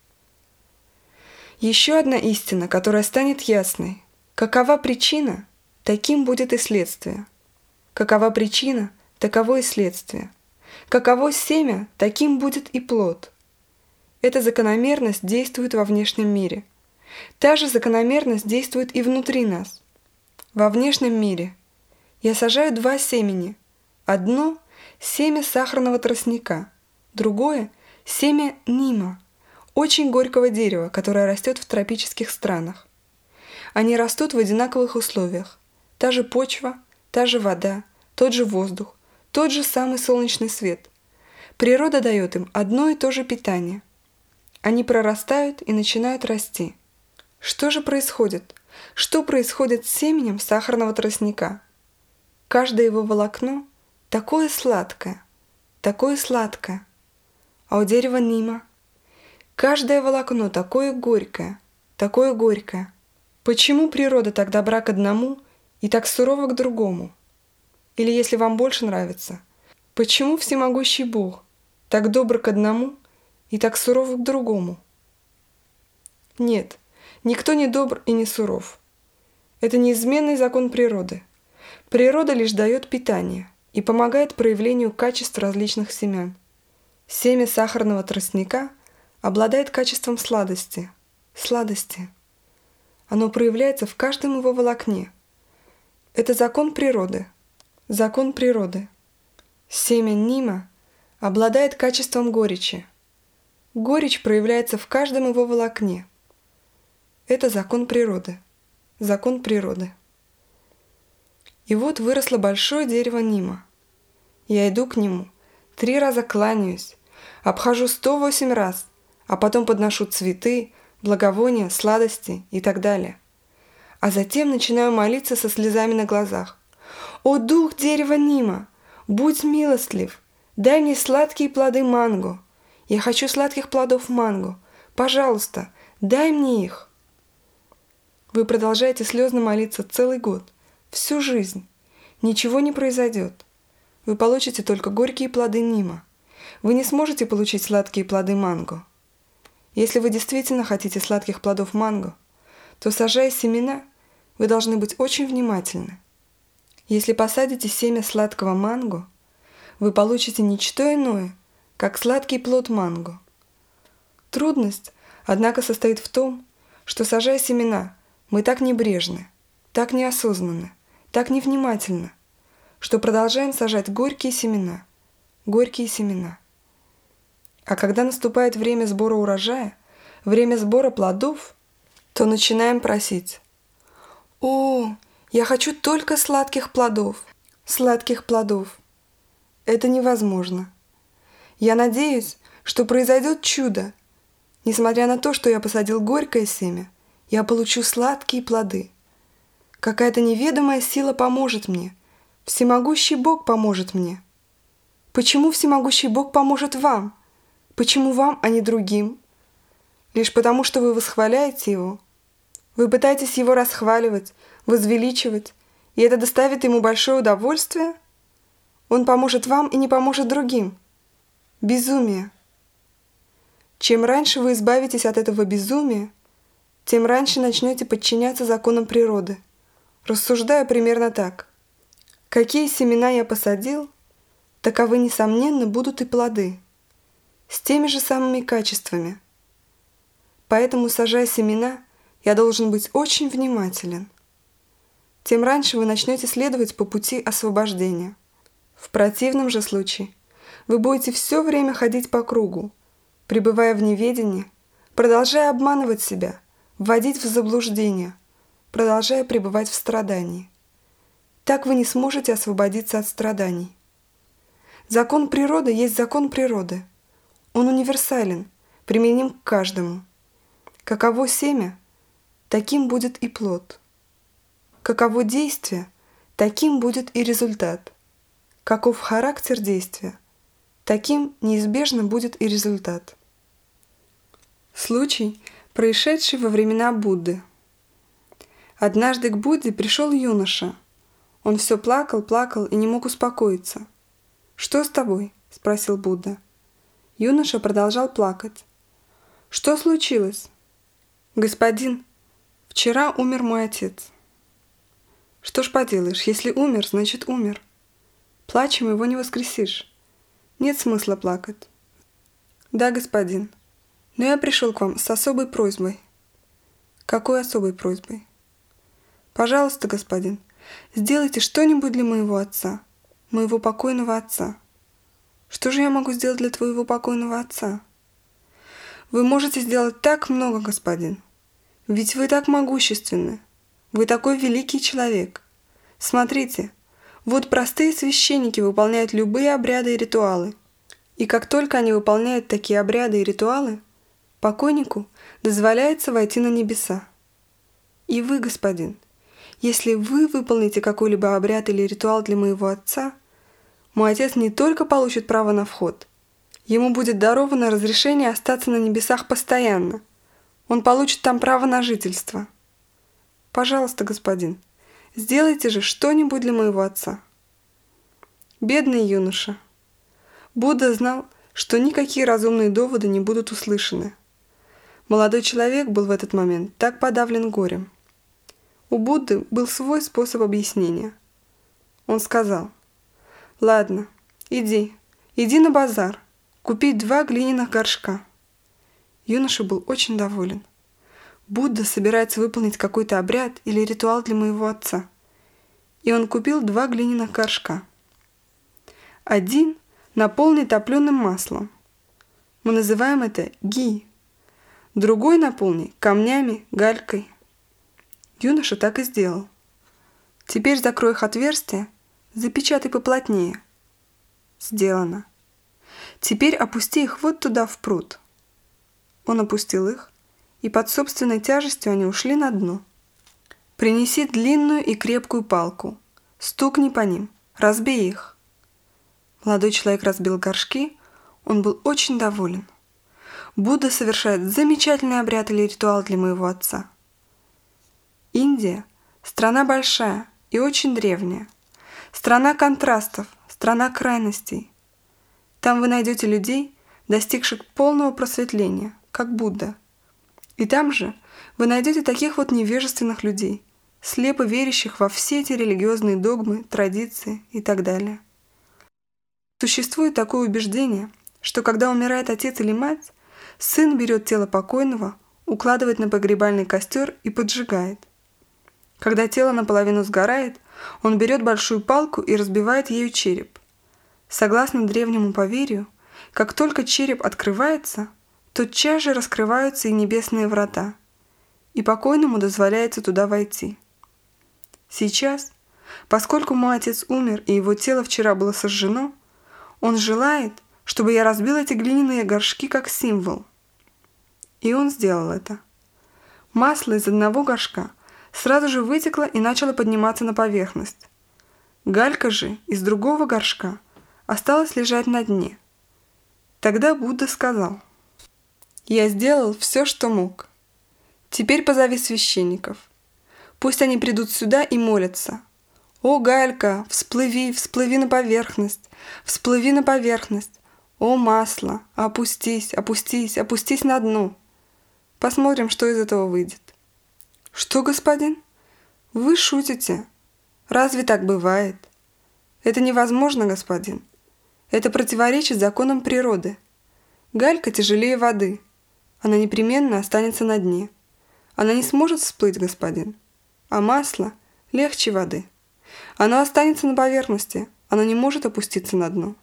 Еще одна истина, которая станет ясной. Какова причина, таким будет и следствие. Какова причина, таково и следствие. Каково семя, таким будет и плод. Эта закономерность действует во внешнем мире. Та же закономерность действует и внутри нас. Во внешнем мире я сажаю два семени. Одно – семя сахарного тростника, другое – семя нима, очень горького дерева, которое растет в тропических странах. Они растут в одинаковых условиях. Та же почва, та же вода, тот же воздух, тот же самый солнечный свет. Природа дает им одно и то же питание. Они прорастают и начинают расти. Что же происходит? Что происходит с семенем сахарного тростника? Каждое его волокно такое сладкое, такое сладкое. А у дерева нима каждое волокно такое горькое, такое горькое. Почему природа так добра к одному и так сурова к другому? Или, если вам больше нравится, почему всемогущий Бог так добр к одному и так суров к другому? Нет, никто не добр и не суров. Это неизменный закон природы. Природа лишь дает питание и помогает проявлению качеств различных семян. Семя сахарного тростника обладает качеством сладости. Сладости. Оно проявляется в каждом его волокне. Это закон природы. Закон природы. Семя нима обладает качеством горечи. Горечь проявляется в каждом его волокне. Это закон природы. Закон природы. И вот выросло большое дерево нима. Я иду к нему, три раза кланяюсь, обхожу сто восемь раз, а потом подношу цветы, благовония, сладости и так далее. А затем начинаю молиться со слезами на глазах. «О, дух дерева нима, будь милостлив, дай мне сладкие плоды манго. Я хочу сладких плодов манго. Пожалуйста, дай мне их». Вы продолжаете слезно молиться целый год, всю жизнь. Ничего не произойдет. Вы получите только горькие плоды нима. Вы не сможете получить сладкие плоды манго. Если вы действительно хотите сладких плодов манго, то, сажая семена, вы должны быть очень внимательны. Если посадите семя сладкого манго, вы получите не что иное, как сладкий плод манго. Трудность, однако, состоит в том, что, сажая семена, мы так небрежны, так неосознанны, так невнимательны, что продолжаем сажать горькие семена, горькие семена. А когда наступает время сбора урожая, время сбора плодов, то начинаем просить: «О, я хочу только сладких плодов, сладких плодов». Это невозможно. Я надеюсь, что произойдет чудо. Несмотря на то, что я посадил горькое семя, я получу сладкие плоды. Какая-то неведомая сила поможет мне. Всемогущий Бог поможет мне. Почему всемогущий Бог поможет вам? Почему вам, а не другим? Лишь потому, что вы восхваляете Его. Вы пытаетесь Его расхваливать, возвеличивать, и это доставит Ему большое удовольствие? Он поможет вам и не поможет другим. Безумие. Чем раньше вы избавитесь от этого безумия, тем раньше начнете подчиняться законам природы, рассуждая примерно так. Какие семена я посадил, таковы, несомненно, будут и плоды, с теми же самыми качествами. Поэтому, сажая семена, я должен быть очень внимателен. Тем раньше вы начнете следовать по пути освобождения. В противном же случае вы будете все время ходить по кругу, пребывая в неведении, продолжая обманывать себя, вводить в заблуждение, продолжая пребывать в страдании. Так вы не сможете освободиться от страданий. Закон природы есть закон природы. Он универсален, применим к каждому. Каково семя, таким будет и плод. Каково действие, таким будет и результат. Каков характер действия, таким неизбежно будет и результат. Случай, происшедший во времена Будды. Однажды к Будде пришел юноша. Он все плакал, плакал и не мог успокоиться. «Что с тобой?» – спросил Будда. Юноша продолжал плакать. «Что случилось?» «Господин, вчера умер мой отец». «Что ж поделаешь, если умер, значит умер. Плачем его не воскресишь. Нет смысла плакать». «Да, господин, но я пришел к вам с особой просьбой». «Какой особой просьбой?» «Пожалуйста, господин, сделайте что-нибудь для моего отца, моего покойного отца». «Что же я могу сделать для твоего покойного отца?» «Вы можете сделать так много, господин. Ведь вы так могущественны. Вы такой великий человек. Смотрите, вот простые священники выполняют любые обряды и ритуалы. И как только они выполняют такие обряды и ритуалы, покойнику дозволяется войти на небеса. И вы, господин, если вы выполните какой-либо обряд или ритуал для моего отца, мой отец не только получит право на вход, ему будет даровано разрешение остаться на небесах постоянно. Он получит там право на жительство. Пожалуйста, господин, сделайте же что-нибудь для моего отца». Бедный юноша. Будда знал, что никакие разумные доводы не будут услышаны. Молодой человек был в этот момент так подавлен горем. У Будды был свой способ объяснения. Он сказал: «Ладно, иди, иди на базар, купи два глиняных горшка». Юноша был очень доволен. Будда собирается выполнить какой-то обряд или ритуал для моего отца. И он купил два глиняных горшка. Один наполнен топленым маслом. Мы называем это ги. Другой наполнен камнями, галькой. Юноша так и сделал. «Теперь закрой их отверстие, запечатай поплотнее». Сделано. «Теперь опусти их вот туда, в пруд». Он опустил их, и под собственной тяжестью они ушли на дно. «Принеси длинную и крепкую палку, стукни по ним, разбей их». Молодой человек разбил горшки, он был очень доволен. Будда совершает замечательный обряд или ритуал для моего отца. Индия – страна большая и очень древняя, страна контрастов, страна крайностей. Там вы найдете людей, достигших полного просветления, как Будда. И там же вы найдете таких вот невежественных людей, слепо верящих во все эти религиозные догмы, традиции и так далее. Существует такое убеждение, что когда умирает отец или мать, сын берет тело покойного, укладывает на погребальный костер и поджигает. Когда тело наполовину сгорает, он берет большую палку и разбивает ею череп. Согласно древнему поверью, как только череп открывается, тотчас же раскрываются и небесные врата, и покойному дозволяется туда войти. Сейчас, поскольку мой отец умер и его тело вчера было сожжено, он желает, чтобы я разбил эти глиняные горшки как символ. И он сделал это. Масло из одного горшка сразу же вытекло и начало подниматься на поверхность. Галька же из другого горшка осталась лежать на дне. Тогда Будда сказал: «Я сделал все, что мог. Теперь позови священников. Пусть они придут сюда и молятся. О, Галька, всплыви, всплыви на поверхность, всплыви на поверхность. «О, масло, опустись, опустись, опустись на дно. Посмотрим, что из этого выйдет». «Что, господин? Вы шутите? Разве так бывает?» «Это невозможно, господин. Это противоречит законам природы. Галька тяжелее воды. Она непременно останется на дне. Она не сможет всплыть, господин. А масло легче воды. Оно останется на поверхности, оно не может опуститься на дно».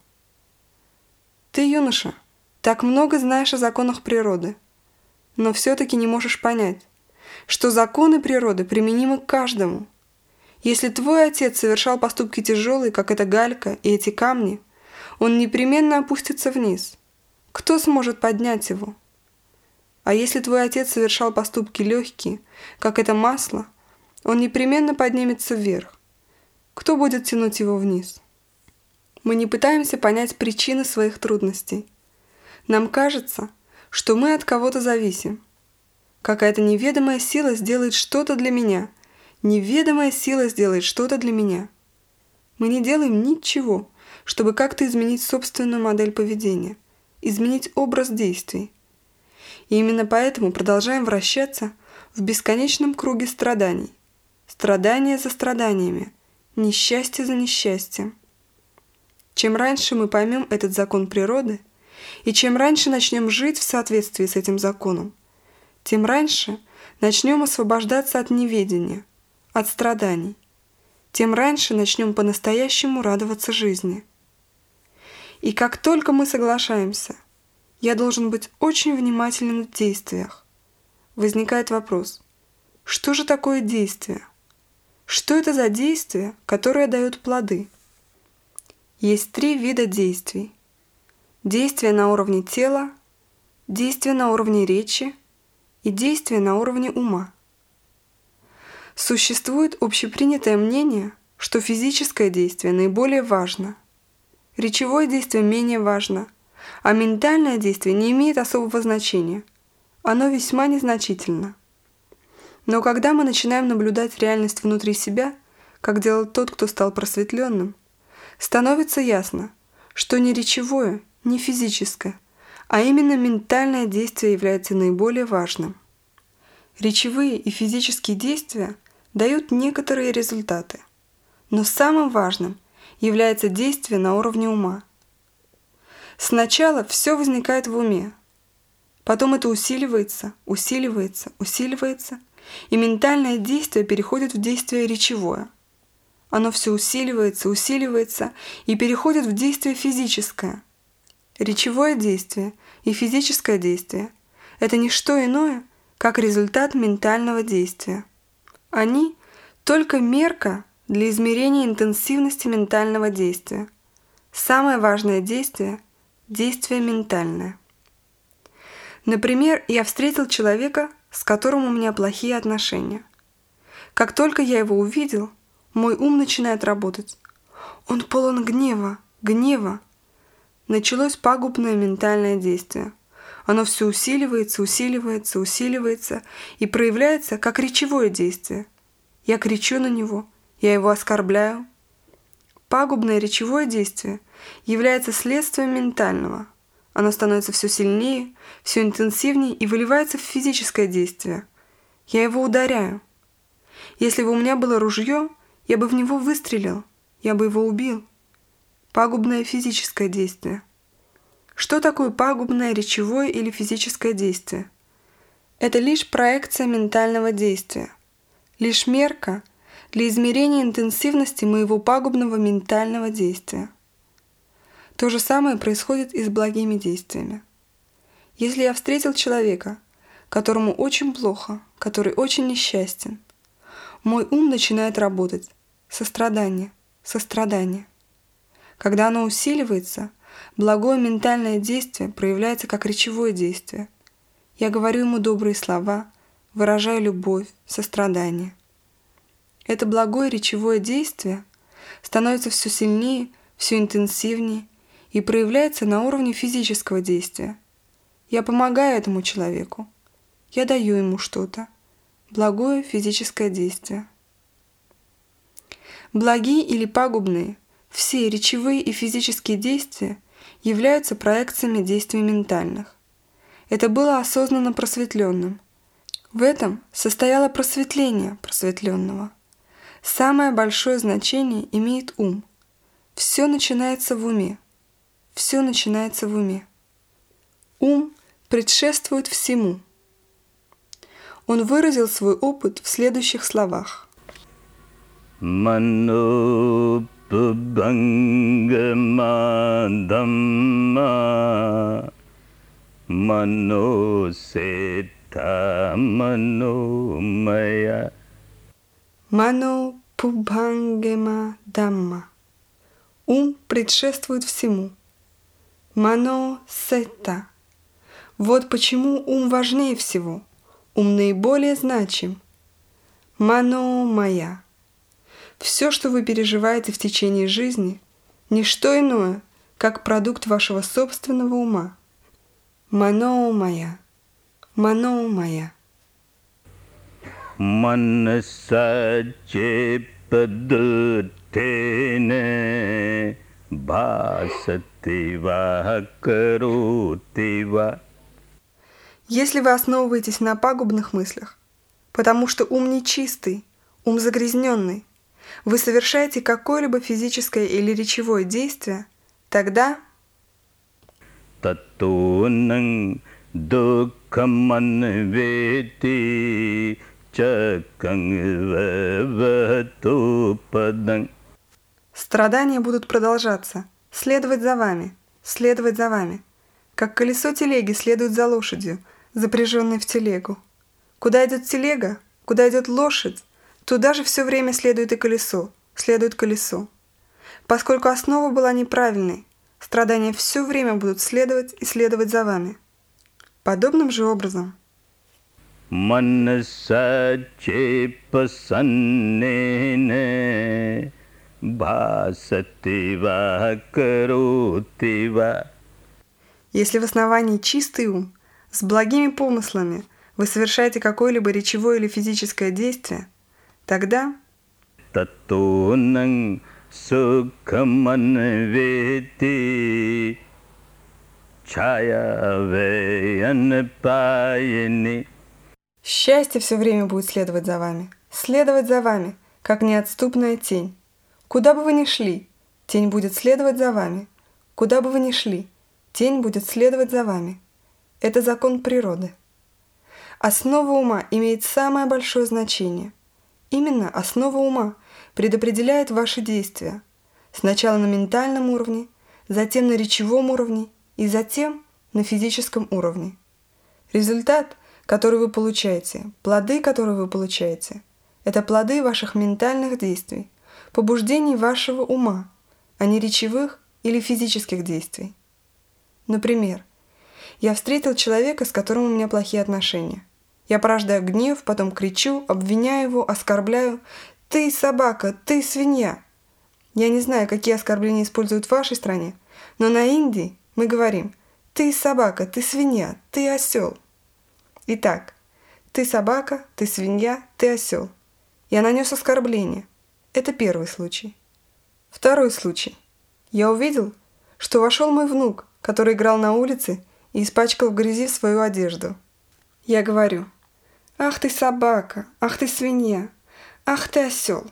«Ты, юноша, так много знаешь о законах природы, но все-таки не можешь понять, что законы природы применимы к каждому. Если твой отец совершал поступки тяжелые, как эта галька и эти камни, он непременно опустится вниз. Кто сможет поднять его? А если твой отец совершал поступки легкие, как это масло, он непременно поднимется вверх. Кто будет тянуть его вниз?» Мы не пытаемся понять причины своих трудностей. Нам кажется, что мы от кого-то зависим. Какая-то неведомая сила сделает что-то для меня. Неведомая сила сделает что-то для меня. Мы не делаем ничего, чтобы как-то изменить собственную модель поведения, изменить образ действий. И именно поэтому продолжаем вращаться в бесконечном круге страданий. Страдания за страданиями, несчастье за несчастьем. Чем раньше мы поймем этот закон природы, и чем раньше начнем жить в соответствии с этим законом, тем раньше начнем освобождаться от неведения, от страданий, тем раньше начнем по-настоящему радоваться жизни. И как только мы соглашаемся, я должен быть очень внимателен в действиях, возникает вопрос: что же такое действие? Что это за действия, которые дают плоды? Есть три вида действий. Действия на уровне тела, действия на уровне речи и действия на уровне ума. Существует общепринятое мнение, что физическое действие наиболее важно, речевое действие менее важно, а ментальное действие не имеет особого значения. Оно весьма незначительно. Но когда мы начинаем наблюдать реальность внутри себя, как делал тот, кто стал просветленным, становится ясно, что не речевое, не физическое, а именно ментальное действие является наиболее важным. Речевые и физические действия дают некоторые результаты, но самым важным является действие на уровне ума. Сначала все возникает в уме, потом это усиливается, усиливается, усиливается, и ментальное действие переходит в действие речевое. Оно все усиливается, усиливается и переходит в действие физическое. Речевое действие и физическое действие – это не что иное, как результат ментального действия. Они – только мерка для измерения интенсивности ментального действия. Самое важное действие – действие ментальное. Например, я встретил человека, с которым у меня плохие отношения. Как только я его увидел, мой ум начинает работать. Он полон гнева, гнева. Началось пагубное ментальное действие. Оно все усиливается, усиливается, усиливается и проявляется как речевое действие. Я кричу на него, я его оскорбляю. Пагубное речевое действие является следствием ментального. Оно становится все сильнее, все интенсивнее и выливается в физическое действие. Я его ударяю. Если бы у меня было ружье, я бы в него выстрелил, я бы его убил. Пагубное физическое действие. Что такое пагубное речевое или физическое действие? Это лишь проекция ментального действия, лишь мерка для измерения интенсивности моего пагубного ментального действия. То же самое происходит и с благими действиями. Если я встретил человека, которому очень плохо, который очень несчастен, мой ум начинает работать. Сострадание, сострадание. Когда оно усиливается, благое ментальное действие проявляется как речевое действие. Я говорю ему добрые слова, выражаю любовь, сострадание. Это благое речевое действие становится все сильнее, все интенсивнее и проявляется на уровне физического действия. Я помогаю этому человеку. Я даю ему что-то. Благое физическое действие. Благие или пагубные, все речевые и физические действия являются проекциями действий ментальных. Это было осознанно просветленным. В этом состояло просветление просветленного. Самое большое значение имеет ум. Все начинается в уме. Все начинается в уме. Ум предшествует всему. Он выразил свой опыт в следующих словах. Мано пабангама дамма мано сета мано мая. Мано пубхангема дамма. Ум предшествует всему. Мано сетта. Вот почему ум важнее всего. Ум наиболее значим. Мано мая. Все, что вы переживаете в течение жизни, не что иное, как продукт вашего собственного ума. Мано мая. Мано мая. Манаса чепадутене басатива карутива. Если вы основываетесь на пагубных мыслях, потому что ум нечистый, ум загрязненный, вы совершаете какое-либо физическое или речевое действие, тогда татунан дукхаман вети чакан ваватупадан. страдания будут продолжаться, следовать за вами, следовать за вами, как колесо телеги следует за лошадью, запряженной в телегу. Куда идет телега, куда идет лошадь, туда же все время следует и колесо, следует колесо. Поскольку основа была неправильной, страдания все время будут следовать и следовать за вами. Подобным же образом Манаса чепасаннене басатива карутива. если в основании чистый ум, с благими помыслами вы совершаете какое-либо речевое или физическое действие, тогда татунан сукхаман вети чая веян паяни. счастье все время будет следовать за вами, следовать за вами, как неотступная тень. Куда бы вы ни шли, тень будет следовать за вами. Куда бы вы ни шли, тень будет следовать за вами. Это закон природы. Основа ума имеет самое большое значение. Именно основа ума предопределяет ваши действия. Сначала на ментальном уровне, затем на речевом уровне и затем на физическом уровне. Результат, который вы получаете, плоды, которые вы получаете, это плоды ваших ментальных действий, побуждений вашего ума, а не речевых или физических действий. Например, я встретил человека, с которым у меня плохие отношения. Я порождаю гнев, потом кричу, обвиняю его, оскорбляю. «Ты собака! Ты свинья!» Я не знаю, какие оскорбления используют в вашей стране, но на Индии мы говорим «Ты собака! Ты свинья! Ты осел!» Итак, «Ты собака! Ты свинья! Ты осел!» Я нанес оскорбление. Это первый случай. Второй случай. Я увидел, что вошел мой внук, который играл на улице и испачкал в грязи свою одежду. Я говорю: «Ах ты собака! Ах ты свинья! Ах ты осел!»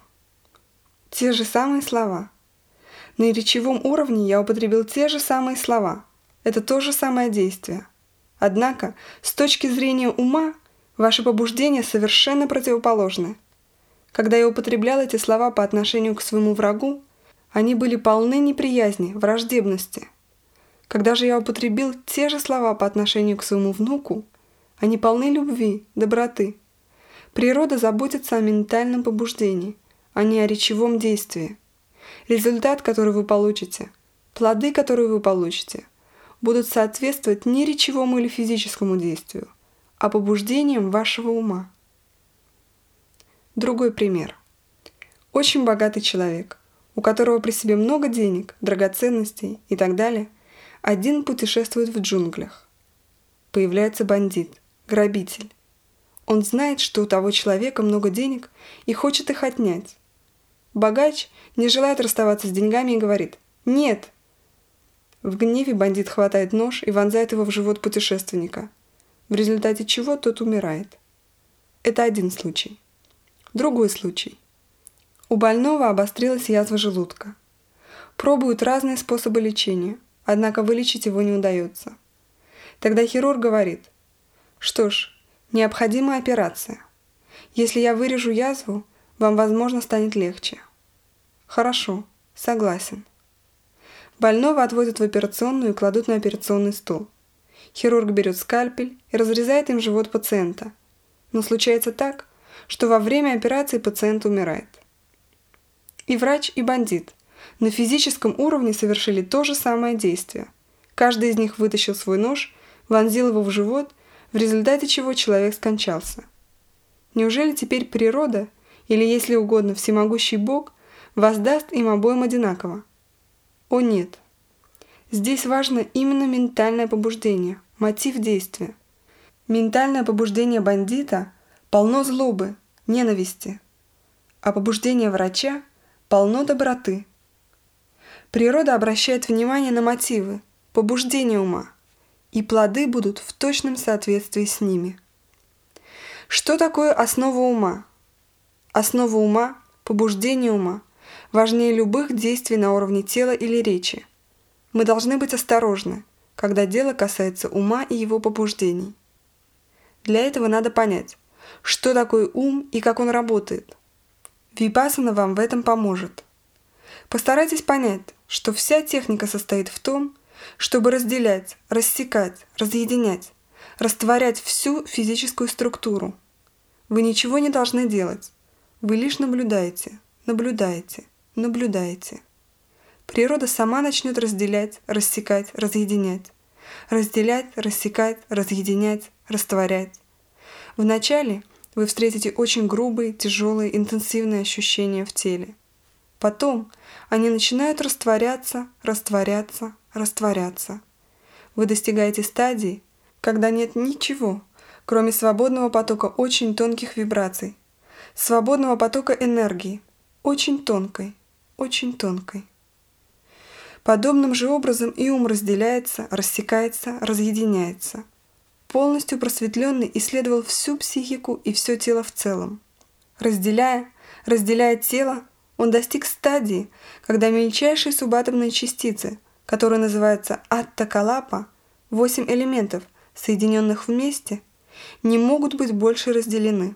Те же самые слова. На речевом уровне я употребил те же самые слова. Это то же самое действие. Однако, с точки зрения ума, ваши побуждения совершенно противоположны. Когда я употреблял эти слова по отношению к своему врагу, они были полны неприязни, враждебности. Когда же я употребил те же слова по отношению к своему внуку, они полны любви, доброты. Природа заботится о ментальном побуждении, а не о речевом действии. Результат, который вы получите, плоды, которые вы получите, будут соответствовать не речевому или физическому действию, а побуждениям вашего ума. Другой пример. Очень богатый человек, у которого при себе много денег, драгоценностей и так далее, один путешествует в джунглях. Появляется бандит, грабитель. Он знает, что у того человека много денег и хочет их отнять. Богач не желает расставаться с деньгами и говорит: «Нет». В гневе бандит хватает нож и вонзает его в живот путешественника, в результате чего тот умирает. Это один случай. Другой случай. У больного обострилась язва желудка. Пробуют разные способы лечения, однако вылечить его не удается. Тогда хирург говорит: что ж, необходима операция. Если я вырежу язву, вам, возможно, станет легче. Хорошо, согласен. Больного отводят в операционную и кладут на операционный стол. Хирург берет скальпель и разрезает им живот пациента. Но случается так, что во время операции пациент умирает. И врач, и бандит на физическом уровне совершили то же самое действие. Каждый из них вытащил свой нож, вонзил его в живот, в результате чего человек скончался. Неужели теперь природа, или, если угодно, всемогущий Бог, воздаст им обоим одинаково? О нет! Здесь важно именно ментальное побуждение, мотив действия. Ментальное побуждение бандита полно злобы, ненависти, а побуждение врача полно доброты. Природа обращает внимание на мотивы, побуждения ума, и плоды будут в точном соответствии с ними. Что такое основа ума? Основа ума, побуждение ума важнее любых действий на уровне тела или речи. Мы должны быть осторожны, когда дело касается ума и его побуждений. Для этого надо понять, что такое ум и как он работает. Випассана вам в этом поможет. Постарайтесь понять, что вся техника состоит в том, чтобы разделять, рассекать, разъединять, растворять всю физическую структуру. Вы ничего не должны делать. Вы лишь наблюдаете, наблюдаете, наблюдаете. Природа сама начнет разделять, рассекать, разъединять. Разделять, рассекать, разъединять, растворять. Вначале вы встретите очень грубые, тяжелые, интенсивные ощущения в теле. Потом они начинают растворяться, растворяться, растворяться. Вы достигаете стадии, когда нет ничего, кроме свободного потока очень тонких вибраций, свободного потока энергии, очень тонкой, очень тонкой. Подобным же образом и ум разделяется, рассекается, разъединяется. Полностью просветленный исследовал всю психику и все тело в целом. Разделяя, разделяя тело, он достиг стадии, когда мельчайшие субатомные частицы, которые называются атта-калапа, восемь элементов, соединенных вместе, не могут быть больше разделены.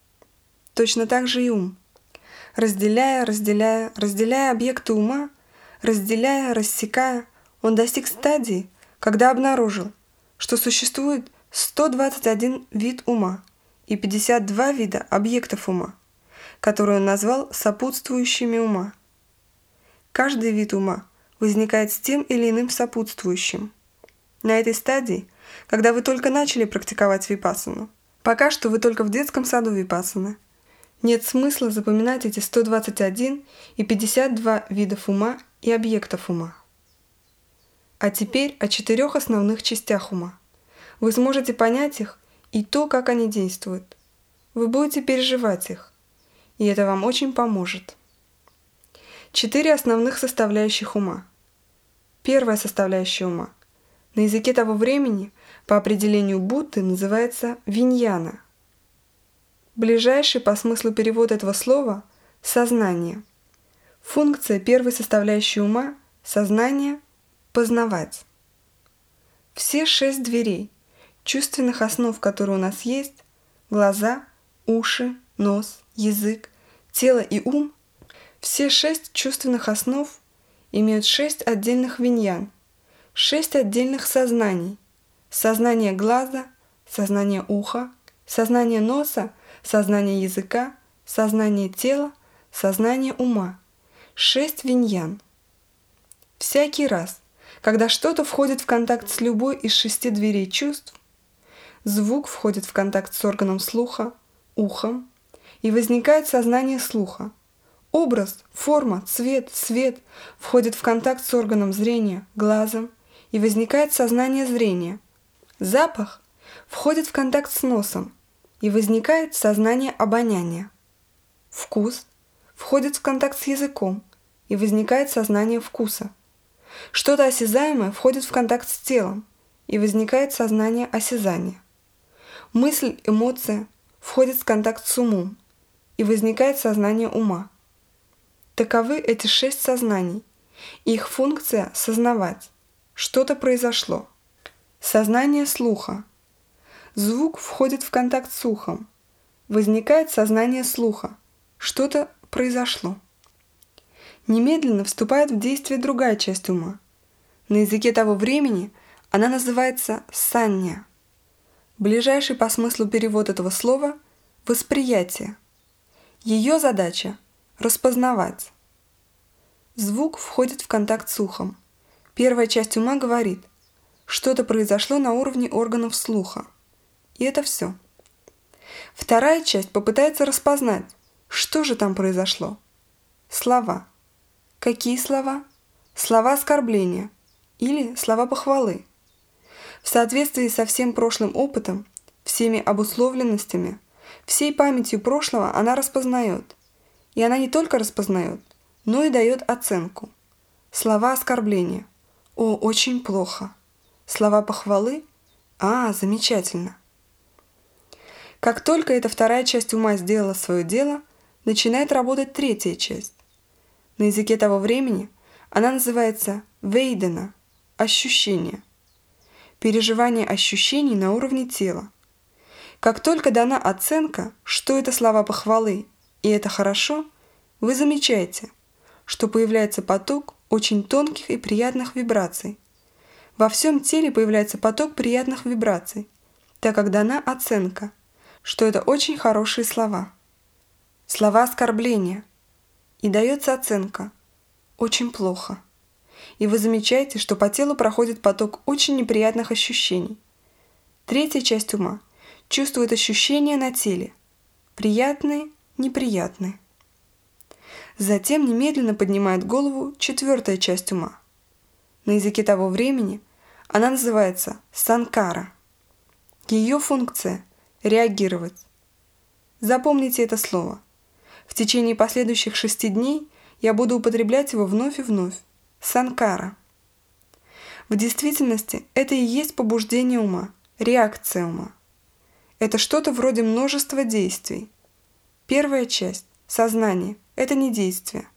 Точно так же и ум. Разделяя, разделяя, разделяя объекты ума, разделяя, рассекая, он достиг стадии, когда обнаружил, что существует сто двадцать один вид ума и пятьдесят два вида объектов ума, которые он назвал сопутствующими ума. Каждый вид ума возникает с тем или иным сопутствующим. На этой стадии, когда вы только начали практиковать випассану, пока что вы только в детском саду випассаны, нет смысла запоминать эти сто двадцать один и пятьдесят два видов ума и объектов ума. А теперь о четырех основных частях ума. Вы сможете понять их и то, как они действуют. Вы будете переживать их, и это вам очень поможет. Четыре основных составляющих ума. Первая составляющая ума на языке того времени по определению Будды называется виньяна. Ближайший по смыслу перевод этого слова – сознание. Функция первой составляющей ума – сознание – познавать. Все шесть дверей, чувственных основ, которые у нас есть – глаза, уши, нос, язык, тело и ум – все шесть чувственных основ имеют шесть отдельных виньян, шесть отдельных сознаний – сознание глаза, сознание уха, сознание носа, сознание языка, сознание тела, сознание ума. Шесть виньян. Всякий раз, когда что-то входит в контакт с любой из шести дверей чувств, звук входит в контакт с органом слуха, ухом, и возникает сознание слуха. Образ, форма, цвет, свет входит в контакт с органом зрения, глазом, и возникает сознание зрения. Запах входит в контакт с носом, и возникает сознание обоняния. Вкус входит в контакт с языком, и возникает сознание вкуса. Что-то осязаемое входит в контакт с телом, и возникает сознание осязания. Мысль, эмоция входит в контакт с умом, и возникает сознание ума. Таковы эти шесть сознаний, и их функция – сознавать. Что-то произошло. Сознание слуха. Звук входит в контакт с ухом. Возникает сознание слуха. Что-то произошло. Немедленно вступает в действие другая часть ума. На языке того времени она называется санья. Ближайший по смыслу перевод этого слова – восприятие. Ее задача – распознавать. Звук входит в контакт с ухом. Первая часть ума говорит, что-то произошло на уровне органов слуха. И это все. Вторая часть попытается распознать, что же там произошло. Слова. Какие слова? Слова оскорбления или слова похвалы. В соответствии со всем прошлым опытом, всеми обусловленностями, всей памятью прошлого она распознает. И она не только распознает, но и дает оценку. Слова оскорбления. О, очень плохо. Слова похвалы. А, замечательно. Как только эта вторая часть ума сделала свое дело, начинает работать третья часть. На языке того времени она называется вейдена – ощущение. Переживание ощущений на уровне тела. Как только дана оценка, что это слова похвалы, и это хорошо, вы замечаете, что появляется поток очень тонких и приятных вибраций. Во всем теле появляется поток приятных вибраций, так как дана оценка, что это очень хорошие слова. Слова оскорбления. И дается оценка «очень плохо». И вы замечаете, что по телу проходит поток очень неприятных ощущений. Третья часть ума чувствует ощущения на теле. Приятные, неприятные. Затем немедленно поднимает голову четвертая часть ума. На языке того времени она называется санкара. Ее функция – реагировать. Запомните это слово. В течение последующих шести дней я буду употреблять его вновь и вновь. Санкара. В действительности это и есть побуждение ума, реакция ума. Это что-то вроде множества действий. Первая часть – сознание – это не действие.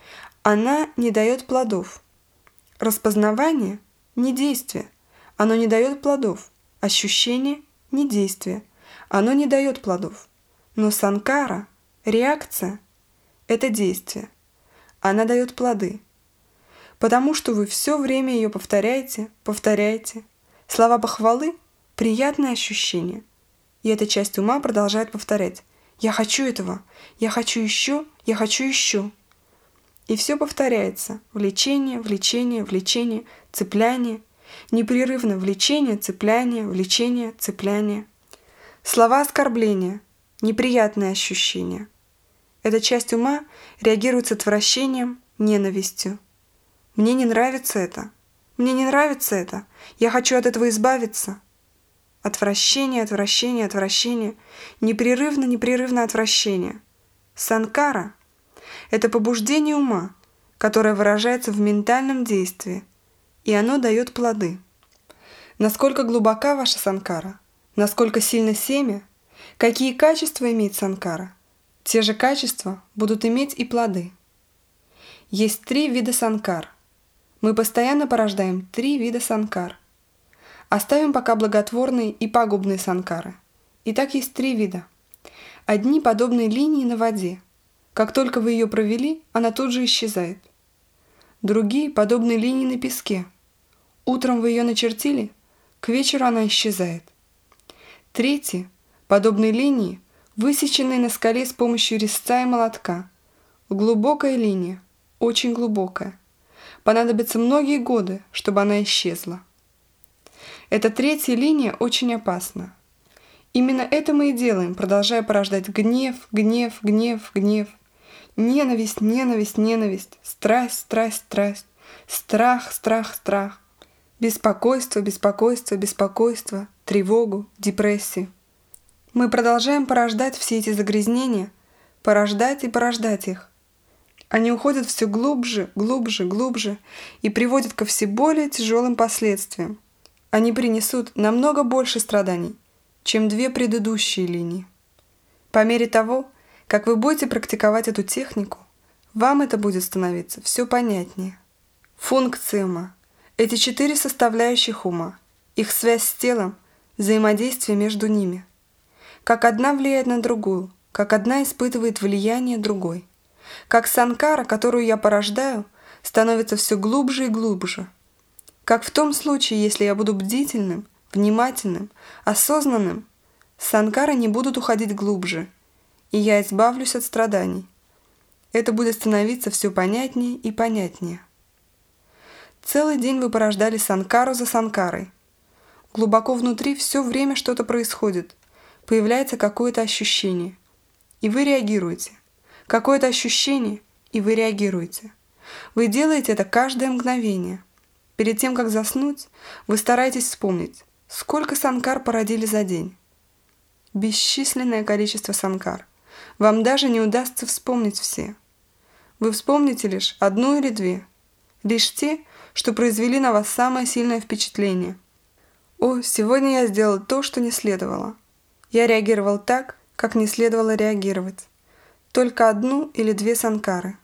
Она не дает плодов. Распознавание – не действие. Оно не дает плодов. Ощущение – не действие. Оно не дает плодов. Но санкара – реакция – это действие. Она дает плоды. Потому что вы все время ее повторяете, повторяете. Слова похвалы – приятное ощущение. И эта часть ума продолжает повторять «Я хочу этого! Я хочу еще! Я хочу еще!» И все повторяется – влечение, влечение, влечение, цепляние, непрерывно влечение, цепляние, влечение, цепляние. Слова оскорбления – неприятное ощущение. Эта часть ума реагирует с отвращением, ненавистью. Мне не нравится это. Мне не нравится это. Я хочу от этого избавиться. Отвращение, отвращение, отвращение. Непрерывно, непрерывно отвращение. Санкара – это побуждение ума, которое выражается в ментальном действии, и оно дает плоды. Насколько глубока ваша санкара, насколько сильно семя, какие качества имеет санкара, те же качества будут иметь и плоды. Есть три вида санкар. Мы постоянно порождаем три вида санкар. Оставим пока благотворные и пагубные санкары. Итак, есть три вида. Одни подобные линии на воде. Как только вы ее провели, она тут же исчезает. Другие подобные линии на песке. Утром вы ее начертили, к вечеру она исчезает. Третьи подобные линии, высеченные на скале с помощью резца и молотка. Глубокая линия, очень глубокая. Понадобится многие годы, чтобы она исчезла. Эта третья линия очень опасна. Именно это мы и делаем, продолжая порождать гнев, гнев, гнев, гнев, ненависть, ненависть, ненависть, страсть, страсть, страсть, страх, страх, страх, беспокойство, беспокойство, беспокойство, тревогу, депрессию. Мы продолжаем порождать все эти загрязнения, порождать и порождать их. Они уходят все глубже, глубже, глубже и приводят ко все более тяжелым последствиям. Они принесут намного больше страданий, чем две предыдущие линии. По мере того, как вы будете практиковать эту технику, вам это будет становиться все понятнее. Функции ума, эти четыре составляющих ума, их связь с телом, взаимодействие между ними. Как одна влияет на другую, как одна испытывает влияние другой. Как санкара, которую я порождаю, становится все глубже и глубже. Как в том случае, если я буду бдительным, внимательным, осознанным, санкары не будут уходить глубже, и я избавлюсь от страданий. Это будет становиться все понятнее и понятнее. Целый день вы порождали санкару за санкарой. Глубоко внутри все время что-то происходит, появляется какое-то ощущение, и вы реагируете. Какое-то ощущение, и вы реагируете. Вы делаете это каждое мгновение. Перед тем, как заснуть, вы стараетесь вспомнить, сколько санкар породили за день. Бесчисленное количество санкар. Вам даже не удастся вспомнить все. Вы вспомните лишь одну или две. Лишь те, что произвели на вас самое сильное впечатление. О, сегодня я сделал то, что не следовало. Я реагировал так, как не следовало реагировать. Только одну или две санкары.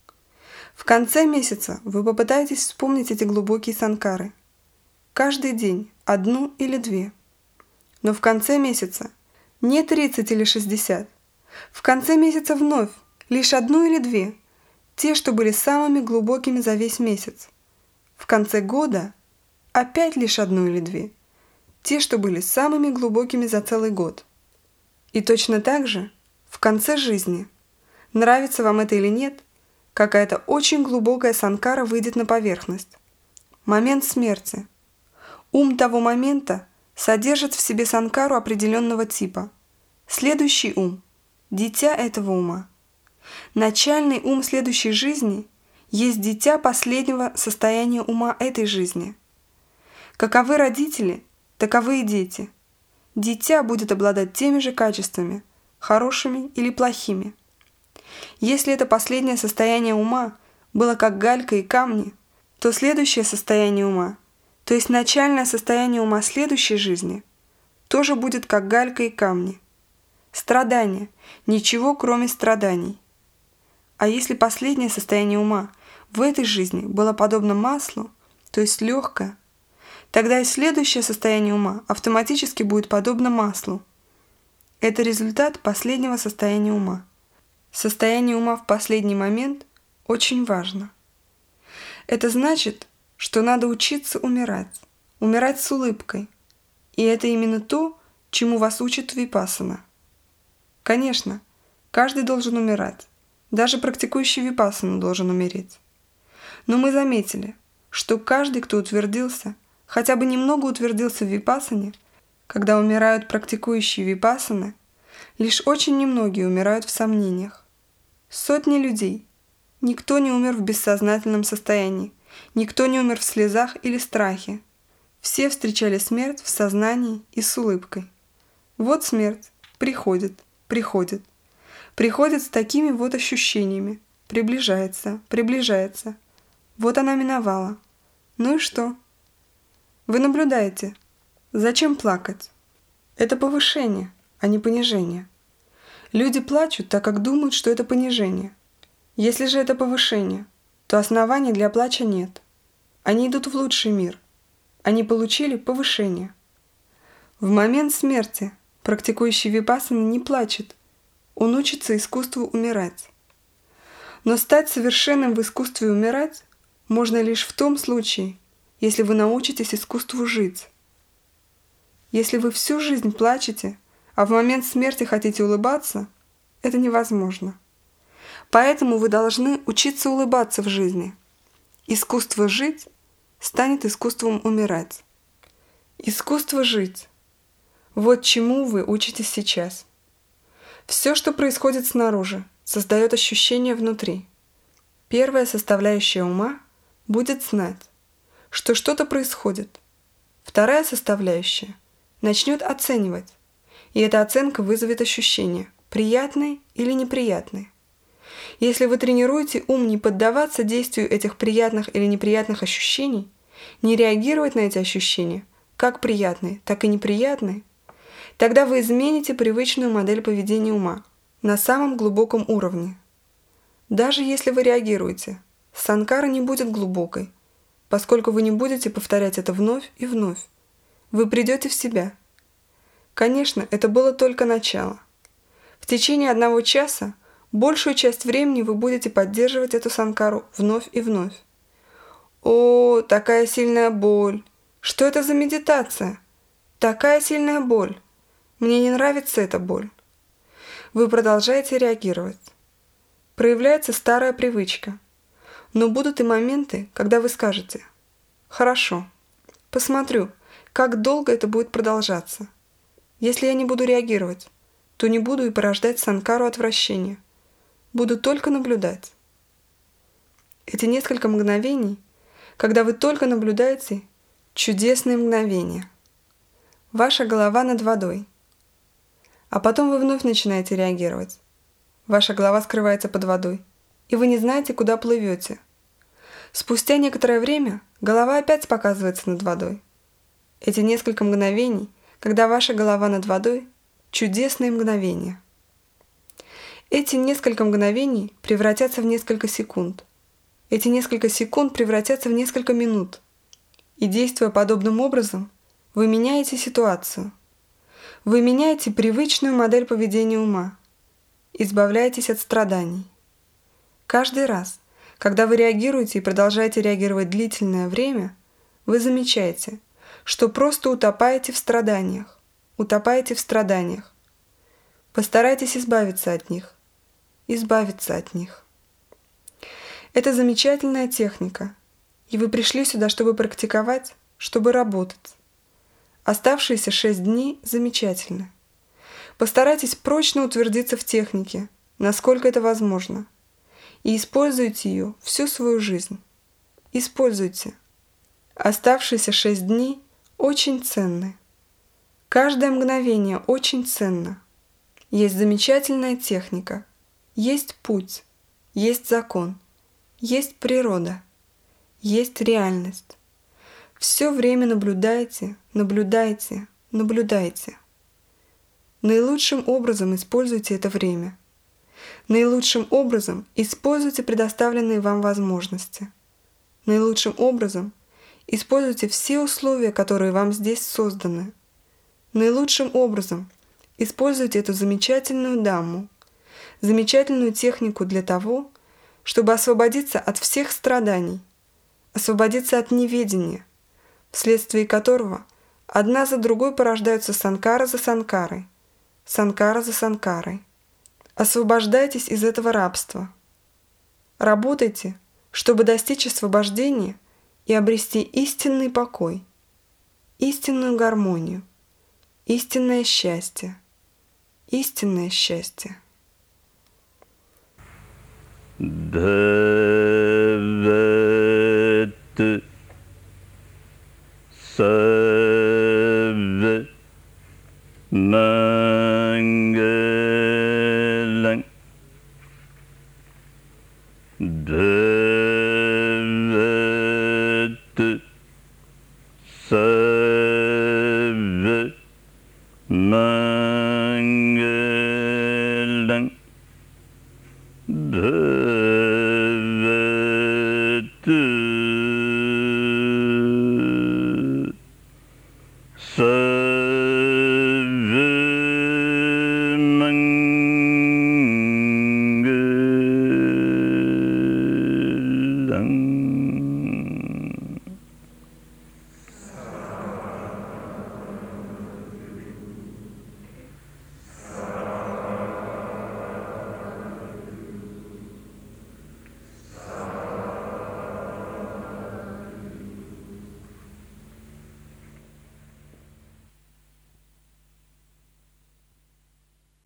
В конце месяца вы попытаетесь вспомнить эти глубокие санкары. Каждый день одну или две. Но в конце месяца не тридцать или шестьдесят. В конце месяца вновь лишь одну или две. Те, что были самыми глубокими за весь месяц. В конце года опять лишь одну или две. Те, что были самыми глубокими за целый год. И точно так же в конце жизни. Нравится вам это или нет, какая-то очень глубокая санкара выйдет на поверхность. Момент смерти. Ум того момента содержит в себе санкару определенного типа. Следующий ум – дитя этого ума. Начальный ум следующей жизни есть дитя последнего состояния ума этой жизни. Каковы родители, таковы и дети. Дитя будет обладать теми же качествами, хорошими или плохими. Если это последнее состояние ума было как галька и камни, то следующее состояние ума, то есть начальное состояние ума следующей жизни, тоже будет как галька и камни. Страдания, ничего кроме страданий. А если последнее состояние ума в этой жизни было подобно маслу, то есть легкое, тогда и следующее состояние ума автоматически будет подобно маслу. Это результат последнего состояния ума. Состояние ума в последний момент очень важно. Это значит, что надо учиться умирать, умирать с улыбкой. И это именно то, чему вас учит випассана. Конечно, каждый должен умирать, даже практикующий випассану должен умереть. Но мы заметили, что каждый, кто утвердился, хотя бы немного утвердился в випассане, когда умирают практикующие випассаны, лишь очень немногие умирают в сомнениях. Сотни людей. Никто не умер в бессознательном состоянии, никто не умер в слезах или страхе. Все встречали смерть в сознании и с улыбкой. Вот смерть. Приходит, приходит. Приходит с такими вот ощущениями. Приближается, приближается. Вот она миновала. Ну и что? Вы наблюдаете. Зачем плакать? Это повышение, а не понижение. Люди плачут, так как думают, что это понижение. Если же это повышение, то оснований для плача нет. Они идут в лучший мир. Они получили повышение. В момент смерти практикующий випассану не плачет. Он учится искусству умирать. Но стать совершенным в искусстве умирать можно лишь в том случае, если вы научитесь искусству жить. Если вы всю жизнь плачете, а в момент смерти хотите улыбаться, это невозможно. Поэтому вы должны учиться улыбаться в жизни. Искусство жить станет искусством умирать. Искусство жить. Вот чему вы учитесь сейчас. Все, что происходит снаружи, создает ощущение внутри. Первая составляющая ума будет знать, что что-то происходит. Вторая составляющая начнет оценивать, и эта оценка вызовет ощущение, приятное или неприятное. Если вы тренируете ум не поддаваться действию этих приятных или неприятных ощущений, не реагировать на эти ощущения, как приятные, так и неприятные, тогда вы измените привычную модель поведения ума на самом глубоком уровне. Даже если вы реагируете, санкара не будет глубокой, поскольку вы не будете повторять это вновь и вновь. Вы придете в себя. Конечно, это было только начало. В течение одного часа большую часть времени вы будете поддерживать эту санкару вновь и вновь. О, такая сильная боль! Что это за медитация? Такая сильная боль! Мне не нравится эта боль. Вы продолжаете реагировать. Проявляется старая привычка. Но будут и моменты, когда вы скажете: «Хорошо, посмотрю, как долго это будет продолжаться. Если я не буду реагировать, то не буду и порождать санкару отвращения. Буду только наблюдать». Эти несколько мгновений, когда вы только наблюдаете, чудесные мгновения. Ваша голова над водой. А потом вы вновь начинаете реагировать. Ваша голова скрывается под водой, и вы не знаете, куда плывете. Спустя некоторое время голова опять показывается над водой. Эти несколько мгновений, когда ваша голова над водой, чудесные мгновения. Эти несколько мгновений превратятся в несколько секунд. Эти несколько секунд превратятся в несколько минут. И действуя подобным образом, вы меняете ситуацию. Вы меняете привычную модель поведения ума. Избавляетесь от страданий. Каждый раз, когда вы реагируете и продолжаете реагировать длительное время, вы замечаете, что просто утопаете в страданиях. Утопаете в страданиях. Постарайтесь избавиться от них. Избавиться от них. Это замечательная техника, и вы пришли сюда, чтобы практиковать, чтобы работать. Оставшиеся шесть дней замечательны. Постарайтесь прочно утвердиться в технике, насколько это возможно, и используйте ее всю свою жизнь. Используйте. Оставшиеся шесть дней очень ценны. Каждое мгновение очень ценно. Есть замечательная техника, есть путь, есть закон, есть природа, есть реальность. Все время наблюдайте, наблюдайте, наблюдайте. Наилучшим образом используйте это время. Наилучшим образом используйте предоставленные вам возможности. Наилучшим образом используйте все условия, которые вам здесь созданы. Наилучшим образом используйте эту замечательную дамму, замечательную технику для того, чтобы освободиться от всех страданий, освободиться от неведения, вследствие которого одна за другой порождаются санкара за санкарой, санкара за санкарой. Освобождайтесь из этого рабства. Работайте, чтобы достичь освобождения и обрести истинный покой, истинную гармонию, истинное счастье, истинное счастье. Bhavat Sarva Mangalang Bhavat Sarva Mangalang Bhavat